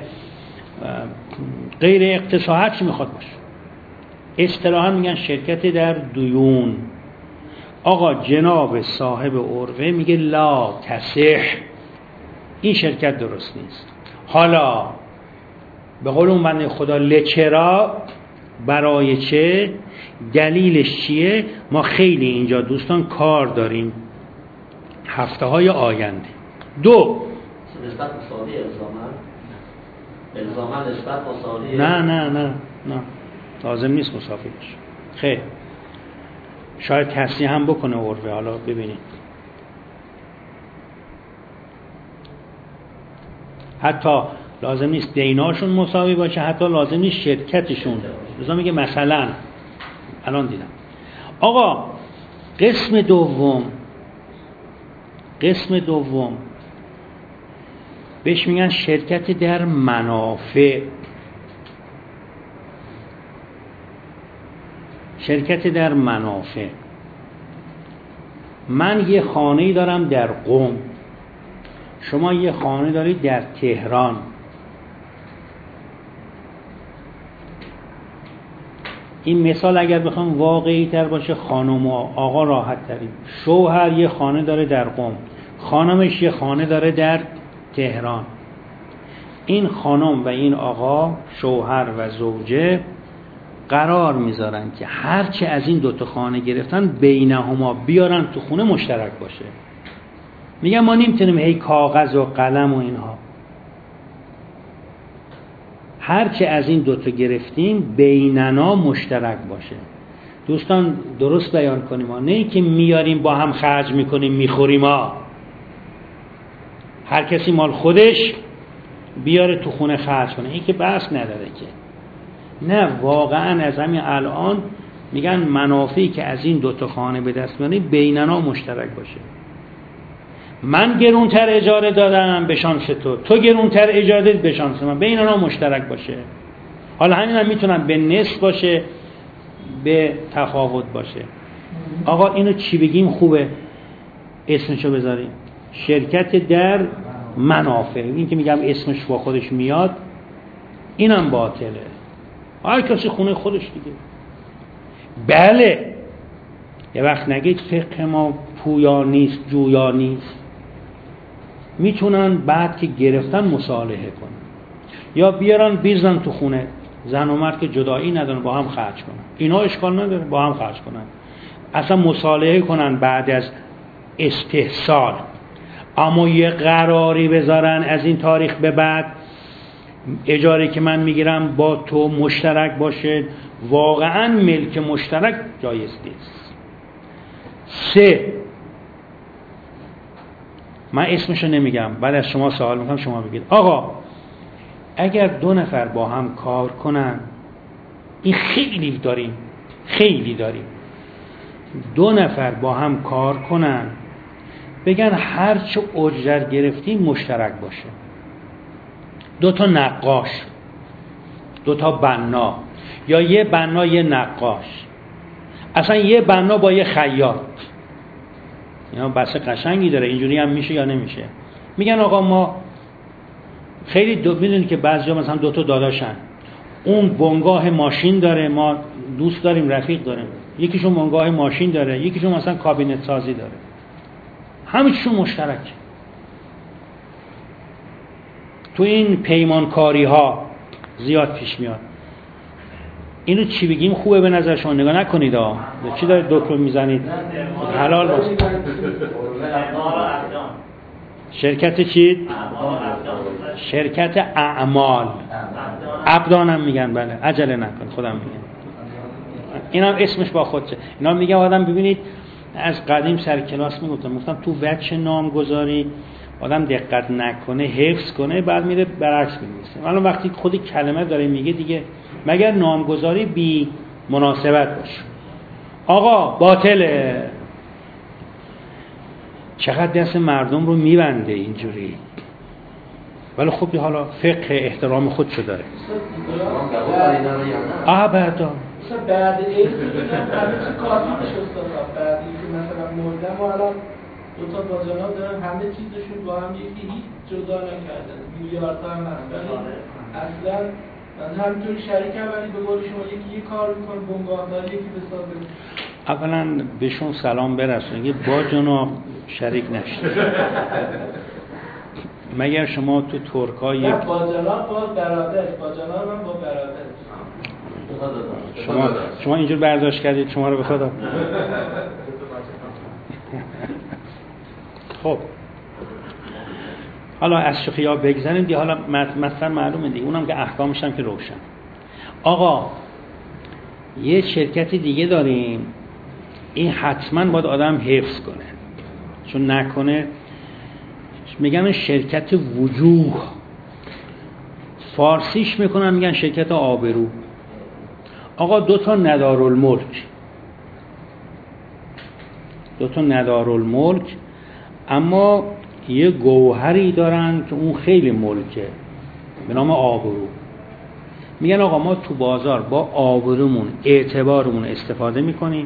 غیر اقتصادی، هر چی میخواد باشه. اصطلاحا میگن شرکت در دیون. آقا جناب صاحب عروه میگه لا تصح، این شرکت درست نیست. حالا به قول اون بنده خدا لچرا، برای چه؟ دلیلش چیه؟ ما خیلی اینجا دوستان کار داریم هفته های آینده. دو، نسبت مساوی الزاماً نسبت مساوی نه لازم نیست مساوی باشه. خیر، شاید تصحیح هم بکنه عروه. حالا ببینید حتی لازم نیست دیناشون مساوی باشه، حتی لازم نیست شرکتشون. لازم میگه مثلا الان دیدم آقا قسم دوم بهش میگن شرکت در منافع. شرکت در منافع. من یه خانه‌ای دارم در قم، شما یه خانه دارید در تهران. این مثال اگر بخوام واقعی تر باشه، خانم و آقا راحت ترین. شوهر یه خانه داره در قم، خانمش یه خانه داره در تهران. این خانم و این آقا، شوهر و زوجه، قرار میذارن که هرچه از این دوتا خانه گرفتن بینهما بیارن تو خونه مشترک باشه. میگن ما نمیتونیم هی کاغذ و قلم و اینها، هرچه از این دوتا گرفتیم بیننا مشترک باشه. دوستان درست بیان کنیم، ما نه که میاریم با هم خرج میکنیم میخوریم ها، هر کسی مال خودش بیاره تو خونه خرج کنه، این که بحث نداره که. نه، واقعا از همین الان میگن منافعی که از این دوتا خانه به دست میاره بیننا مشترک باشه. من گرونتر اجاره دادم به شانس تو گرونتر اجاره دادید به شانس من، بیننا مشترک باشه. حالا همین هم میتونن به نصف باشه، به تفاوت باشه. آقا اینو چی بگیم خوبه؟ اسمشو بذاریم شرکت در منافع. این که میگم اسمش با خودش میاد اینم باطله، هر کسی خونه خودش دیگه. بله، یه وقت نگید فقه ما پویا نیست جویا نیست، میتونن بعد که گرفتن مصالحه کنن یا بیارن بیزن تو خونه، زن و مرد که جدایی ندارن با هم خرج کنن، اینا اشکال نداره با هم خرج کنن، اصلا مصالحه کنن بعد از استحصال. اما یه قراری بذارن از این تاریخ به بعد اجاره که من میگیرم با تو مشترک باشه، واقعا ملک مشترک جایز نیست. 3، من اسمشو نمیگم، بعد از شما سوال میکنم شما بگید. آقا اگر 2 نفر با هم کار کنن، این خیلی داریم 2 نفر با هم کار کنن، بگن هرچه اجرت گرفتیم مشترک باشه. 2 تا نقاش، 2 تا بنا، یا یه بنا یه نقاش، اصلا یه بنا با یه خیاط، اینا بحث قشنگی داره. اینجوری هم میشه یا نمیشه؟ میگن آقا ما خیلی میدونی که بعضیا مثلا 2 تا داداشن، اون بنگاه ماشین داره، ما دوست داریم رفیق داریم، یکیشون بنگاه ماشین داره، یکیشون مثلا کابینت سازی داره، همه چیشون مشترک. تو این پیمانکاری ها زیاد پیش میاد. اینو چی بگیم خوبه به نظر شما؟ نگاه نکنید ها، چی دارید دکتر میزنید؟ حلال باشه. شرکت چی؟ شرکت اعمال. ابدان هم میگن. بله، عجله نکن، خودم میگم. این هم اسمش با خودشه. اینا میگن آدم ببینید، از قدیم سر کلاس میگفتم تو وجه نامگذاری آدم دقت نکنه، حفظ کنه، بعد میره برعکس می‌نویسه. الان وقتی خودی کلمه داره میگه دیگه، مگر نامگذاری بی مناسبت باشه. آقا باطله. چقدر دست مردم رو میبنده اینجوری. ولی خب حالا فقه احترام خودشو داره. بعد بعد این همه چی کافی بشه استاد. بعد اینکه مثلا مردم و الان دو تا باجانا دارن همه چیزشون با هم یکی هیچ جدا نکردن، میلیاردها هم هست، اصلا همینطوری شریک هم، ولی به قول شما یکی کار میکنه بنگاهداری، یکی به سابقه. اولا بهشون سلام برسونید که باجانا شریک نشید. مگر شما تو ترکا یک باجانا با برادر، باجانا هم با برادر. شما اینجور برداشت کردید شما رو به خدا. خب حالا از شوخی‌ها بگذاریم دیگه. حالا مثلا معلومه دیگه، اونم که احکامش هم که روشن. آقا یه شرکت دیگه داریم، این حتما باید آدم حفظ کنه، چون نکنه میگن شرکت وجوه، فارسیش میکنن میگن شرکت آبرو. آقا دو تا ندارالملک اما یه گوهری دارن که اون خیلی ملکه به نام آبرو. میگن آقا ما تو بازار با آبرومون اعتبارمون استفاده میکنیم.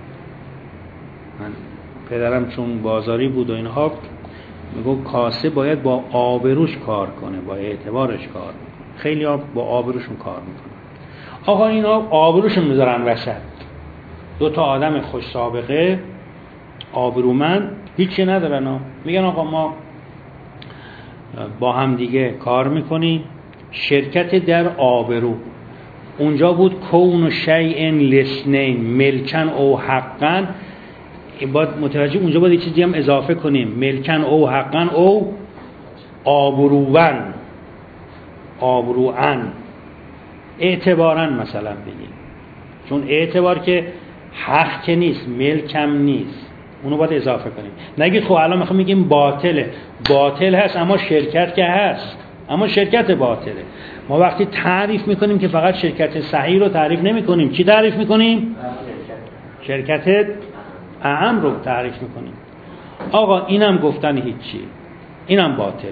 من پدرم چون بازاری بود و اینها میگو کاسه باید با آبروش کار کنه، با اعتبارش کار کنه. خیلی ها با آبروشون کار میکنن. آقا اینا آبروشون میذارن وسط. دو تا آدم خوش سابقه آبرومند هیچی ندارن، میگن آقا ما با هم دیگه کار میکنیم، شرکت در آبرو. اونجا بود کون شیء لسنین ملکن او حقا، باید متوجه اونجا باید یه چیزی هم اضافه کنیم، ملکن او حقا او آبروان اعتبارن مثلا بگیم، چون اعتبار که حق که نیست ملکم نیست، اونو باید اضافه کنیم. نگید خب الان میخوام میگیم باطله، باطل هست اما شرکت که هست، اما شرکت باطله. ما وقتی تعریف میکنیم که فقط شرکت صحیح رو تعریف نمی کنیم، چی تعریف میکنیم؟ شرکت اعم رو تعریف میکنیم. آقا اینم گفتن هیچی، اینم باطله.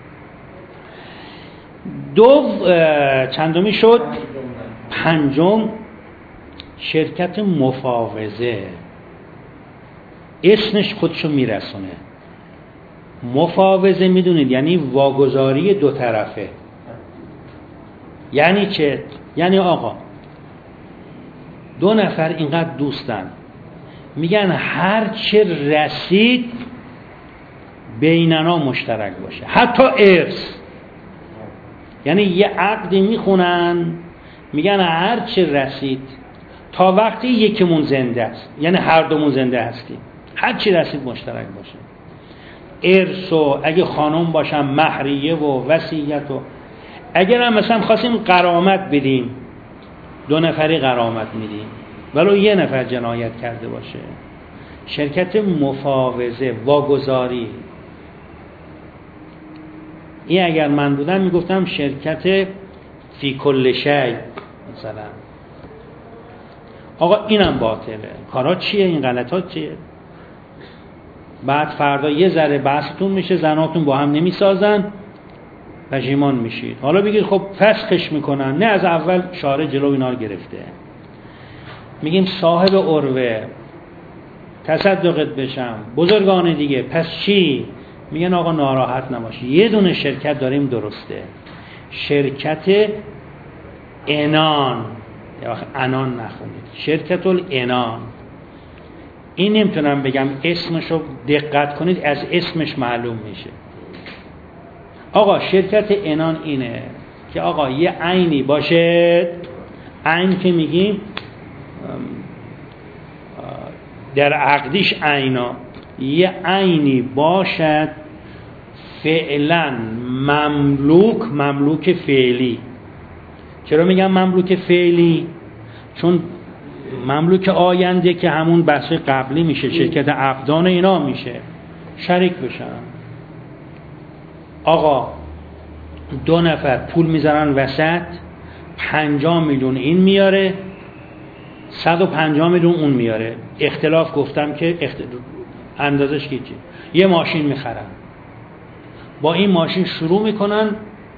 چندمی شد؟ پنجم شرکت مفاوضه. اسمش خودشو میرسونه. مفاوضه میدونید یعنی واگذاری دو طرفه. یعنی چه؟ یعنی آقا دو نفر اینقدر دوستن، میگن هر چه رسید بیننا مشترک باشه، حتی ارث. یعنی یه عقدی میخونن میگن هر چه رسید تا وقتی یکیمون زنده است، یعنی هر دومون زنده هستیم، هر چی رسید مشترک باشه. ارث و اگه خانم باشن مهریه و وصیت، و اگر هم مثلا خواستیم غرامت بدیم، دو نفری غرامت میدیم ولو یه نفر جنایت کرده باشه. شرکت مفاوضه، واگذاری. این اگر من بودم میگفتم شرکت فی کل شی مثلا. آقا اینم باطله. کارا چیه؟ این غلطات چیه؟ بعد فردا یه ذره بحثتون میشه، زناتون با هم نمیسازن، پشیمان میشید. حالا بگید خب فسخش میکنن، نه از اول شارع جلو اینا رو گرفته. میگیم صاحب عروه تصدقت بشم، بزرگان دیگه، پس چی؟ میگن آقا ناراحت نباشی، یه دونه شرکت داریم درسته، شرکت انان. یا وقت انان نخونید، شرکت الانان. این نمیتونم بگم اسمشو دقت کنید، از اسمش معلوم میشه. آقا شرکت انان اینه که آقا یه عینی باشه، عین که میگیم در عقدیش عینا، یه عینی باشد فعلا مملوک فعلی. چرا میگم مملوک فعلی؟ چون مملوک آینده که همون بحث قبلی میشه، شرکت عقدان اینا میشه، شریک بشن. آقا دو نفر پول میذارن وسط، 50 میلیون این میاره، 150 میلیون اون میاره. اختلاف گفتم که اندازش کیچی، یه ماشین میخرن. با این ماشین شروع میکنن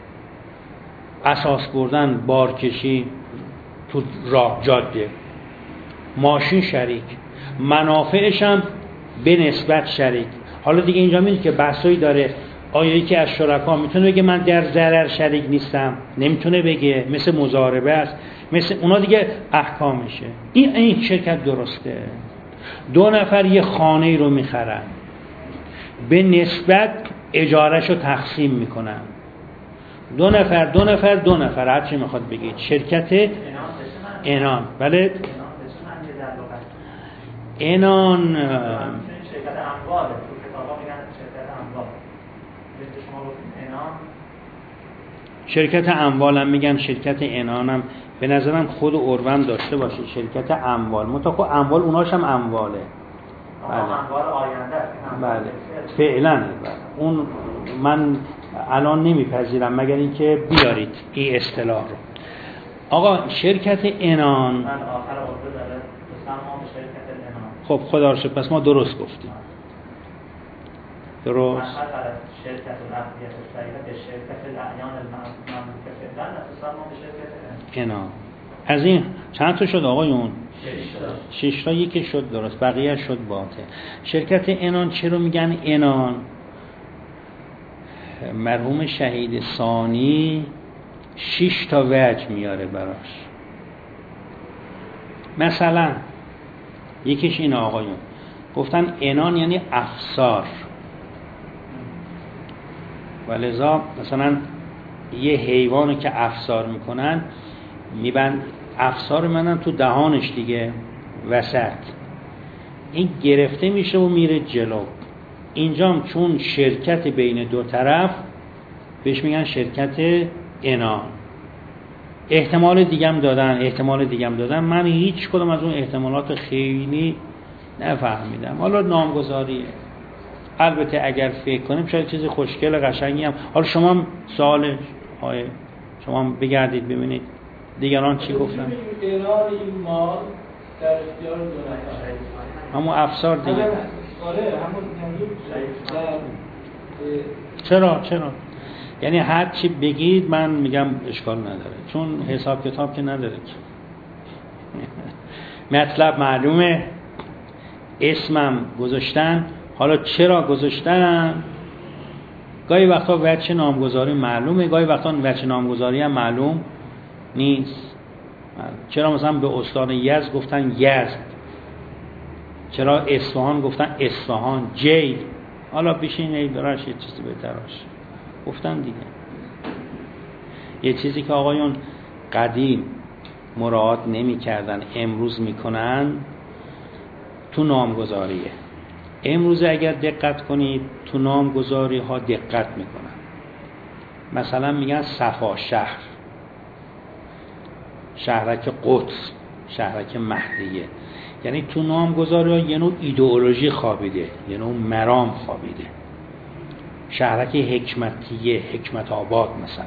اساس بردن، بارکشی تو راه جاده، ماشین شریک، منافعش هم به نسبت شریک. حالا دیگه اینجا میبینید که بحثایی داره، آیا یکی از شرکا میتونه بگه من در ضرر شریک نیستم؟ نمیتونه بگه، مثل مضاربه است، مثل اونا دیگه احکامشه. این شرکت درسته. 2 نفر یه خانه رو میخرن، به نسبت اجارهشو تقسیم میکنن، 2 نفر هر چی میخواد بگید. شرکت انان. بله انان شرکت امواله، تو کتابا میگن شرکت اموال. شما گفتین انان، شرکت اموالم میگن، شرکت انانم به نظرم خود اروم داشته باشه شرکت اموال. متأخر اموال اوناش هم امواله. بله. اموال آینده است. بله فعلا اون من الان نمیپذیرم مگر اینکه بیارید این اصطلاح رو. آقا شرکت انان من آخر عرضه داره تسمم به شرکت انان. خب خدا رو شکر، پس ما درست گفتیم. درست. شرکت العقدیت الصحیحه به شرکت الاعیان المملوکه فعلا تسمم به شرکت انان. از این چند تا شد آقایون؟ 6 تا. یکی شد درست، بقیه شد باطل. شرکت انان چرا میگن انان؟ مرحوم شهید ثانی 6 تا وجه میاره براش. مثلا یکیش این آقایون گفتن انان یعنی افسار، ولذا مثلا یه حیوانو که افسار میکنن میبند افسار منن تو دهانش دیگه وسط، این گرفته میشه و میره جلو. اینجام چون شرکت بین 2 طرف بهش میگن شرکت انان. احتمال دیگم دادن، من هیچ کدوم از اون احتمالات خیلی نفهمیدم. حالا نامگذاریه، البته اگر فکر کنیم شاید چیز خوشگل قشنگی هم. حالا شما سوالش شما بگردید ببینید دیگران چی گفتن. انان این مال در اختیار 2 نفر، همون افسار دیگه. آره همون چرا یعنی هر چی بگید من میگم اشکال نداره، چون حساب کتاب که نداره. مطلب معلومه، اسمم گذاشتن. حالا چرا گذاشتن؟ گاهی وقتا وجه نامگذاری معلومه، گاهی وقتا وجه نامگذاری هم معلوم نیست. چرا مثلا به استان یزد گفتن یزد، چرا اصفهان گفتن اصفهان، جی. حالا بشین ای براش یه چیزی بهتراش گفتن دیگه. یه چیزی که آقایون قدیم مراعات نمی کردن امروز میکنن تو نامگذاریه. امروز اگر دقت کنید تو نامگذاری ها دقت میکنن. مثلا میگن صفا شهر، شهرک قدس، شهرک مهدیه. یعنی تو نامگذاری ها یه نوع ایدئولوژی خوابیده، یه نوع مرام خوابیده. شهرک حکمتیه، حکمت آباد مثلا.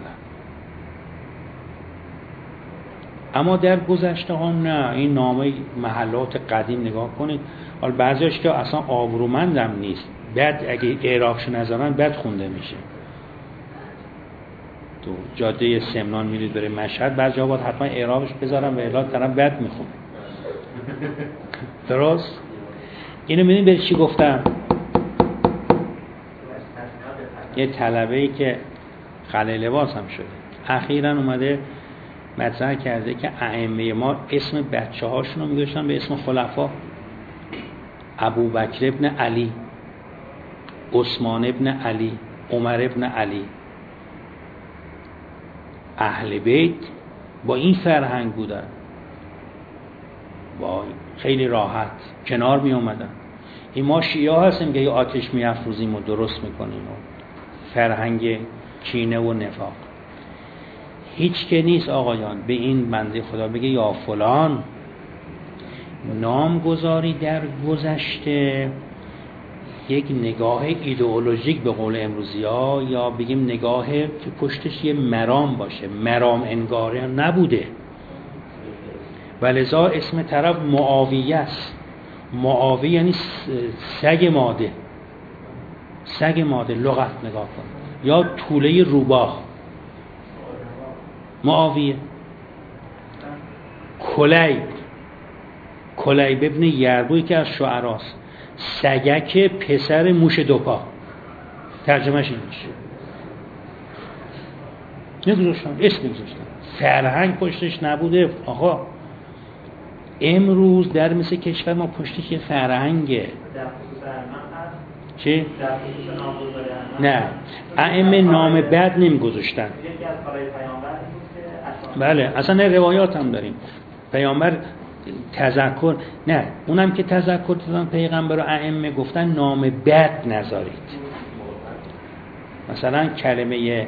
اما در گذشته ها نه. این نامه محلات قدیم نگاه کنید، حالا بعضیش که اصلا آبرومندم نیست، بعد اگه اعرابش نذارن بد خونده میشه. تو جاده سمنان میرید بره مشهد، بعضی جا باید حتما اعرابش بذارن و الا طرف بد میخونه. درست؟ اینو میدونید به چی گفتم؟ یه طلبه‌ای که خلع لباس هم شده اخیراً اومده مطرح کرده که ائمه ما اسم بچه هاشون رو میگذاشتن به اسم خلفا. ابوبکر ابن علی، عثمان ابن علی، عمر ابن علی. اهل بیت با این فرهنگ بودن، با خیلی راحت کنار می اومدن. این ما شیعه هستیم که یه آتش می افروزیم و درست میکنیم و فرهنگ کینه و نفاق. هیچ که نیست آقایان به این بنده خدا بگه یا فلان. نامگذاری در گذشته یک نگاه ایدئولوژیک به قول امروزی ها، یا بگیم نگاه که پشتش یه مرام باشه، مرام انگاره نبوده. ولذا اسم طرف معاویه است. معاویه یعنی سگ ماده. سگ ماده. لغت نگاه کن. یا توله روباه، معاویه. کلیب ابن یربوی که از شعراست، سگک پسر موش دوپا، ترجمهش این میشه. نگذاشتن، اسم نگذاشتن، فرهنگ پشتش نبوده. آقا امروز در مثل کشور ما پشتش یه فرهنگه. چی؟ نه، ائمه نام بد نمیگذاشتن. یکی از کارهای پیامبر بود که بله، اصلا روایات هم داریم. پیامبر تذکر، نه اونم که تذکر دادن پیغمبر و ائمه گفتن نام بد نذارید. مثلا کلمه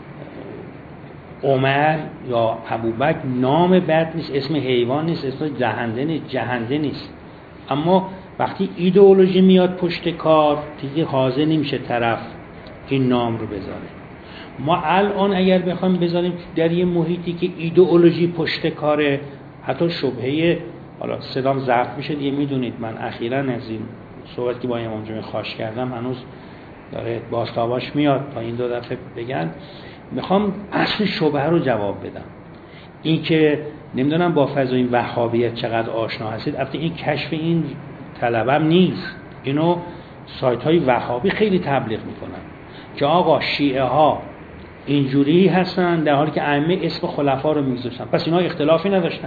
عمر یا ابوبکر نام بد نیست، اسم حیوان نیست، اسم جهنده نیست. اما وقتی ایدئولوژی میاد پشت کار دیگه حاضر نمیشه طرف این نام رو بذاره. ما الان اگر بخوایم بذاریم در یه محیطی که ایدئولوژی پشت کاره، حتی شبهه، حالا صدام ضعف میشه دیگه، میدونید من اخیراً از این صحبت که با امام جمعه خواش کردم هنوز داره بازتاباش میاد تا این 2 دفعه بگن، میخوام اصل شبهه رو جواب بدم. این که نمیدونم با فضای وهابیت چقدر آشنا هستید، البته این کشف این طلبم نیست، اینو سایت های وهابی خیلی تبلیغ میکنن که آقا شیعه ها اینجوری هستن، در حالی که ائمه اسم خلفا رو میگذاشتن. پس اینا اختلافی نداشتن.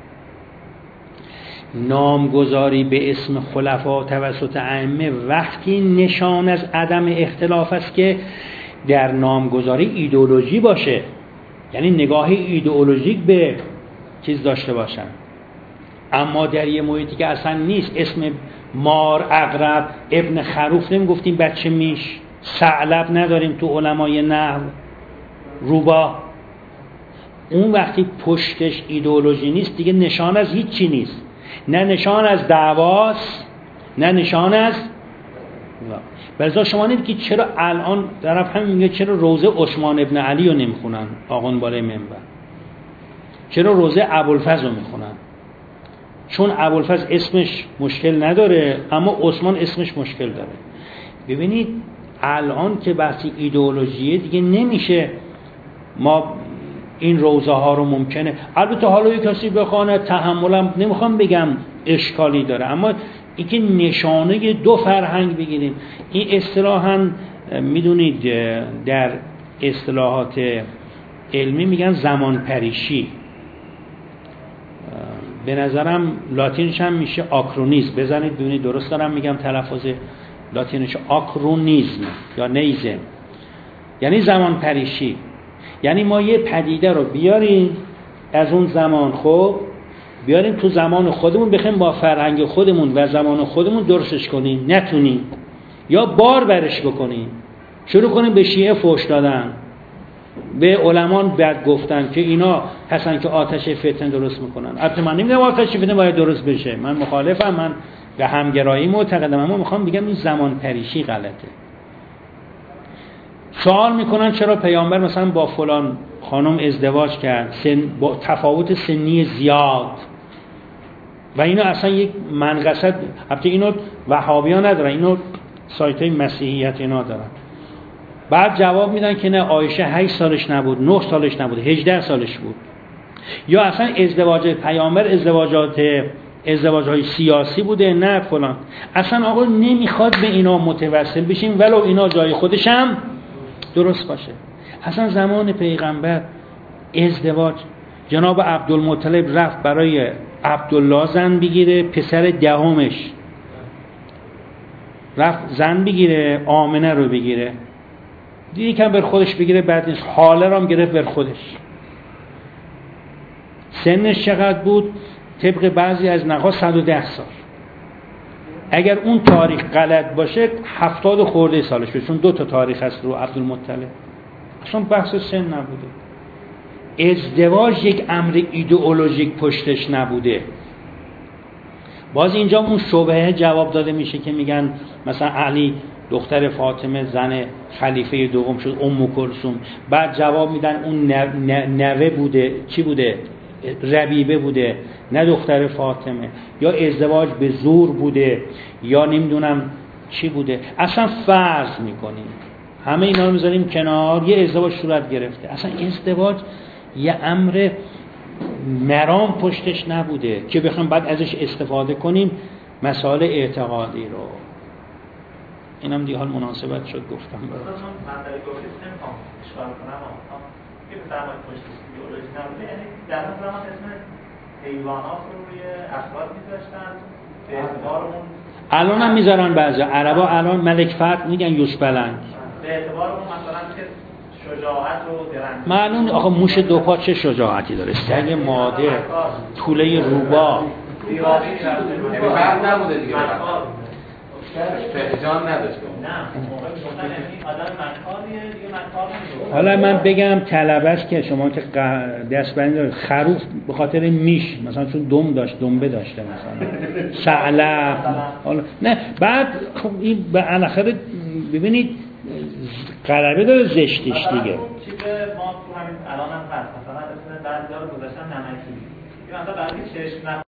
نامگذاری به اسم خلفا توسط ائمه وقتی نشان از عدم اختلاف است که در نامگذاری ایدئولوژی باشه، یعنی نگاه ایدئولوژیک به چیز داشته باشن. اما در یه محیطی که اصلا نیست، اسم مار، عقرب، ابن خروف نمیگفتیم بچه میش، ثعلب نداریم تو علمای نحو، روبا، اون وقتی پشتش ایدئولوژی نیست دیگه نشان از هیچ چی نیست، نه نشان از دعواست نه نشان از بلزا. شما نید که چرا الان طرف هم میگه چرا روزه عثمان ابن علی رو نمیخونن آقان بالای منبر، چرا روزه ابوالفضل رو میخونن؟ چون ابوالفضل اسمش مشکل نداره اما عثمان اسمش مشکل داره. ببینید الان که بحث ایدئولوژیه دیگه نمیشه ما این روزه ها رو ممکنه، البته حالا یک کسی بخونه تحملم نمیخوام بگم اشکالی داره، اما اینکه نشانه 2 فرهنگ بگیریم، این اصطلاحاً میدونید در اصطلاحات علمی میگن زمان پریشی، به نظرم لاتینش هم میشه آکرونیزم. بزنید ببینید درست دارم میگم تلفظ لاتینش، آکرونیزم یا نیزم، یعنی زمان پریشی. یعنی ما یه پدیده رو بیاریم از اون زمان، خب بیاریم تو زمان خودمون، بخوایم با فرهنگ خودمون و زمان خودمون درستش کنیم، نتونیم یا بار برش بکنیم، شروع کنیم به شیعه فحش دادن، به علمان بد گفتن که اینا هستن که آتش فتنه درست میکنن. البته من نمیگم آتش فتنه باید درست بشه، من مخالفم، من به همگرایی معتقدم، اما میخوام بگم این زمان پریشی غلطه. سوال میکنن چرا پیامبر مثلا با فلان خانم ازدواج کرد با تفاوت سنی زیاد، و اینو اصلا یک منقصد، البته اینو وهابی‌ها ندارن، اینو سایت‌های مسیحیت اینا دارن. بعد جواب میدن که نه، عایشه 8 سالش نبود، 9 سالش نبود، 18 سالش بود. یا اصلا ازدواج پیامبر ازدواج‌های سیاسی بوده، نه فلان. اصلا آقا نمیخواد به اینا متوسل بشیم ولو اینا جای خودش هم درست باشه. اصلا زمان پیغمبر ازدواج، جناب عبدالمطلب رفت برای عبدالله زن بگیره، پسر دهمش رفت زن بگیره، آمنه رو بگیره، دیگه کم بر خودش بگیره بعد نیست، حاله رو هم گرفت بر خودش. سنش چقدر بود؟ طبق بعضی از نقا 110 سال. اگر اون تاریخ غلط باشه 70 خورده سالش بود، چون 2 تا تاریخ هست رو عبدالمطلب. اصلا بحث سن نبوده. ازدواج یک امر ایدئولوژیک پشتش نبوده. باز اینجا اون شبهه جواب داده میشه که میگن مثلا علی دختر فاطمه زن خلیفه دوم شد، ام کلثوم. بعد جواب میدن اون نوه بوده، چی بوده؟ ربیبه بوده، نه دختر فاطمه. یا ازدواج به زور بوده، یا نمیدونم چی بوده. اصلا فرض میکنیم همه اینا رو میذاریم کنار، یه ازدواج صورت گرفته. اصلا ازدواج یه امر مرام پشتش نبوده که بخوام بعد ازش استفاده کنیم مسائل اعتقادی رو. اینم دیگه حال مناسبت شد گفتم برات. من در گفتم نمیخوام اشکال کنم که به فرمایش پشت ایدئولوژی نبوده، یعنی در اون زمان اسم حیوانات رو روی افراد میذاشتن به اعتبار اون. الان هم میذارن بعضی عربا، الان ملک فتح میگن یوسبلنگ به اعتبار اون مثلا که شجاعت و درنگی. معلوم آخه موش دو پا چه شجاعتی داره، سگ ماده، توله روبا. فرق نبوده دیگه، فهجان نداشته. حالا من بگم طلبه‌اش که شما که دست بندی دارید، خروف به خاطر میش مثلا چون دم داشت دنبه داشته مثلا ثعلب، حالا نه بعد خب این به الاخره ببینید غلبه داره زشتش دیگه. چیز ما تو همین الان هم هست مثلا اسم بعضی‌ها رو گذاشتن نمکی، مثلا بعضی چشم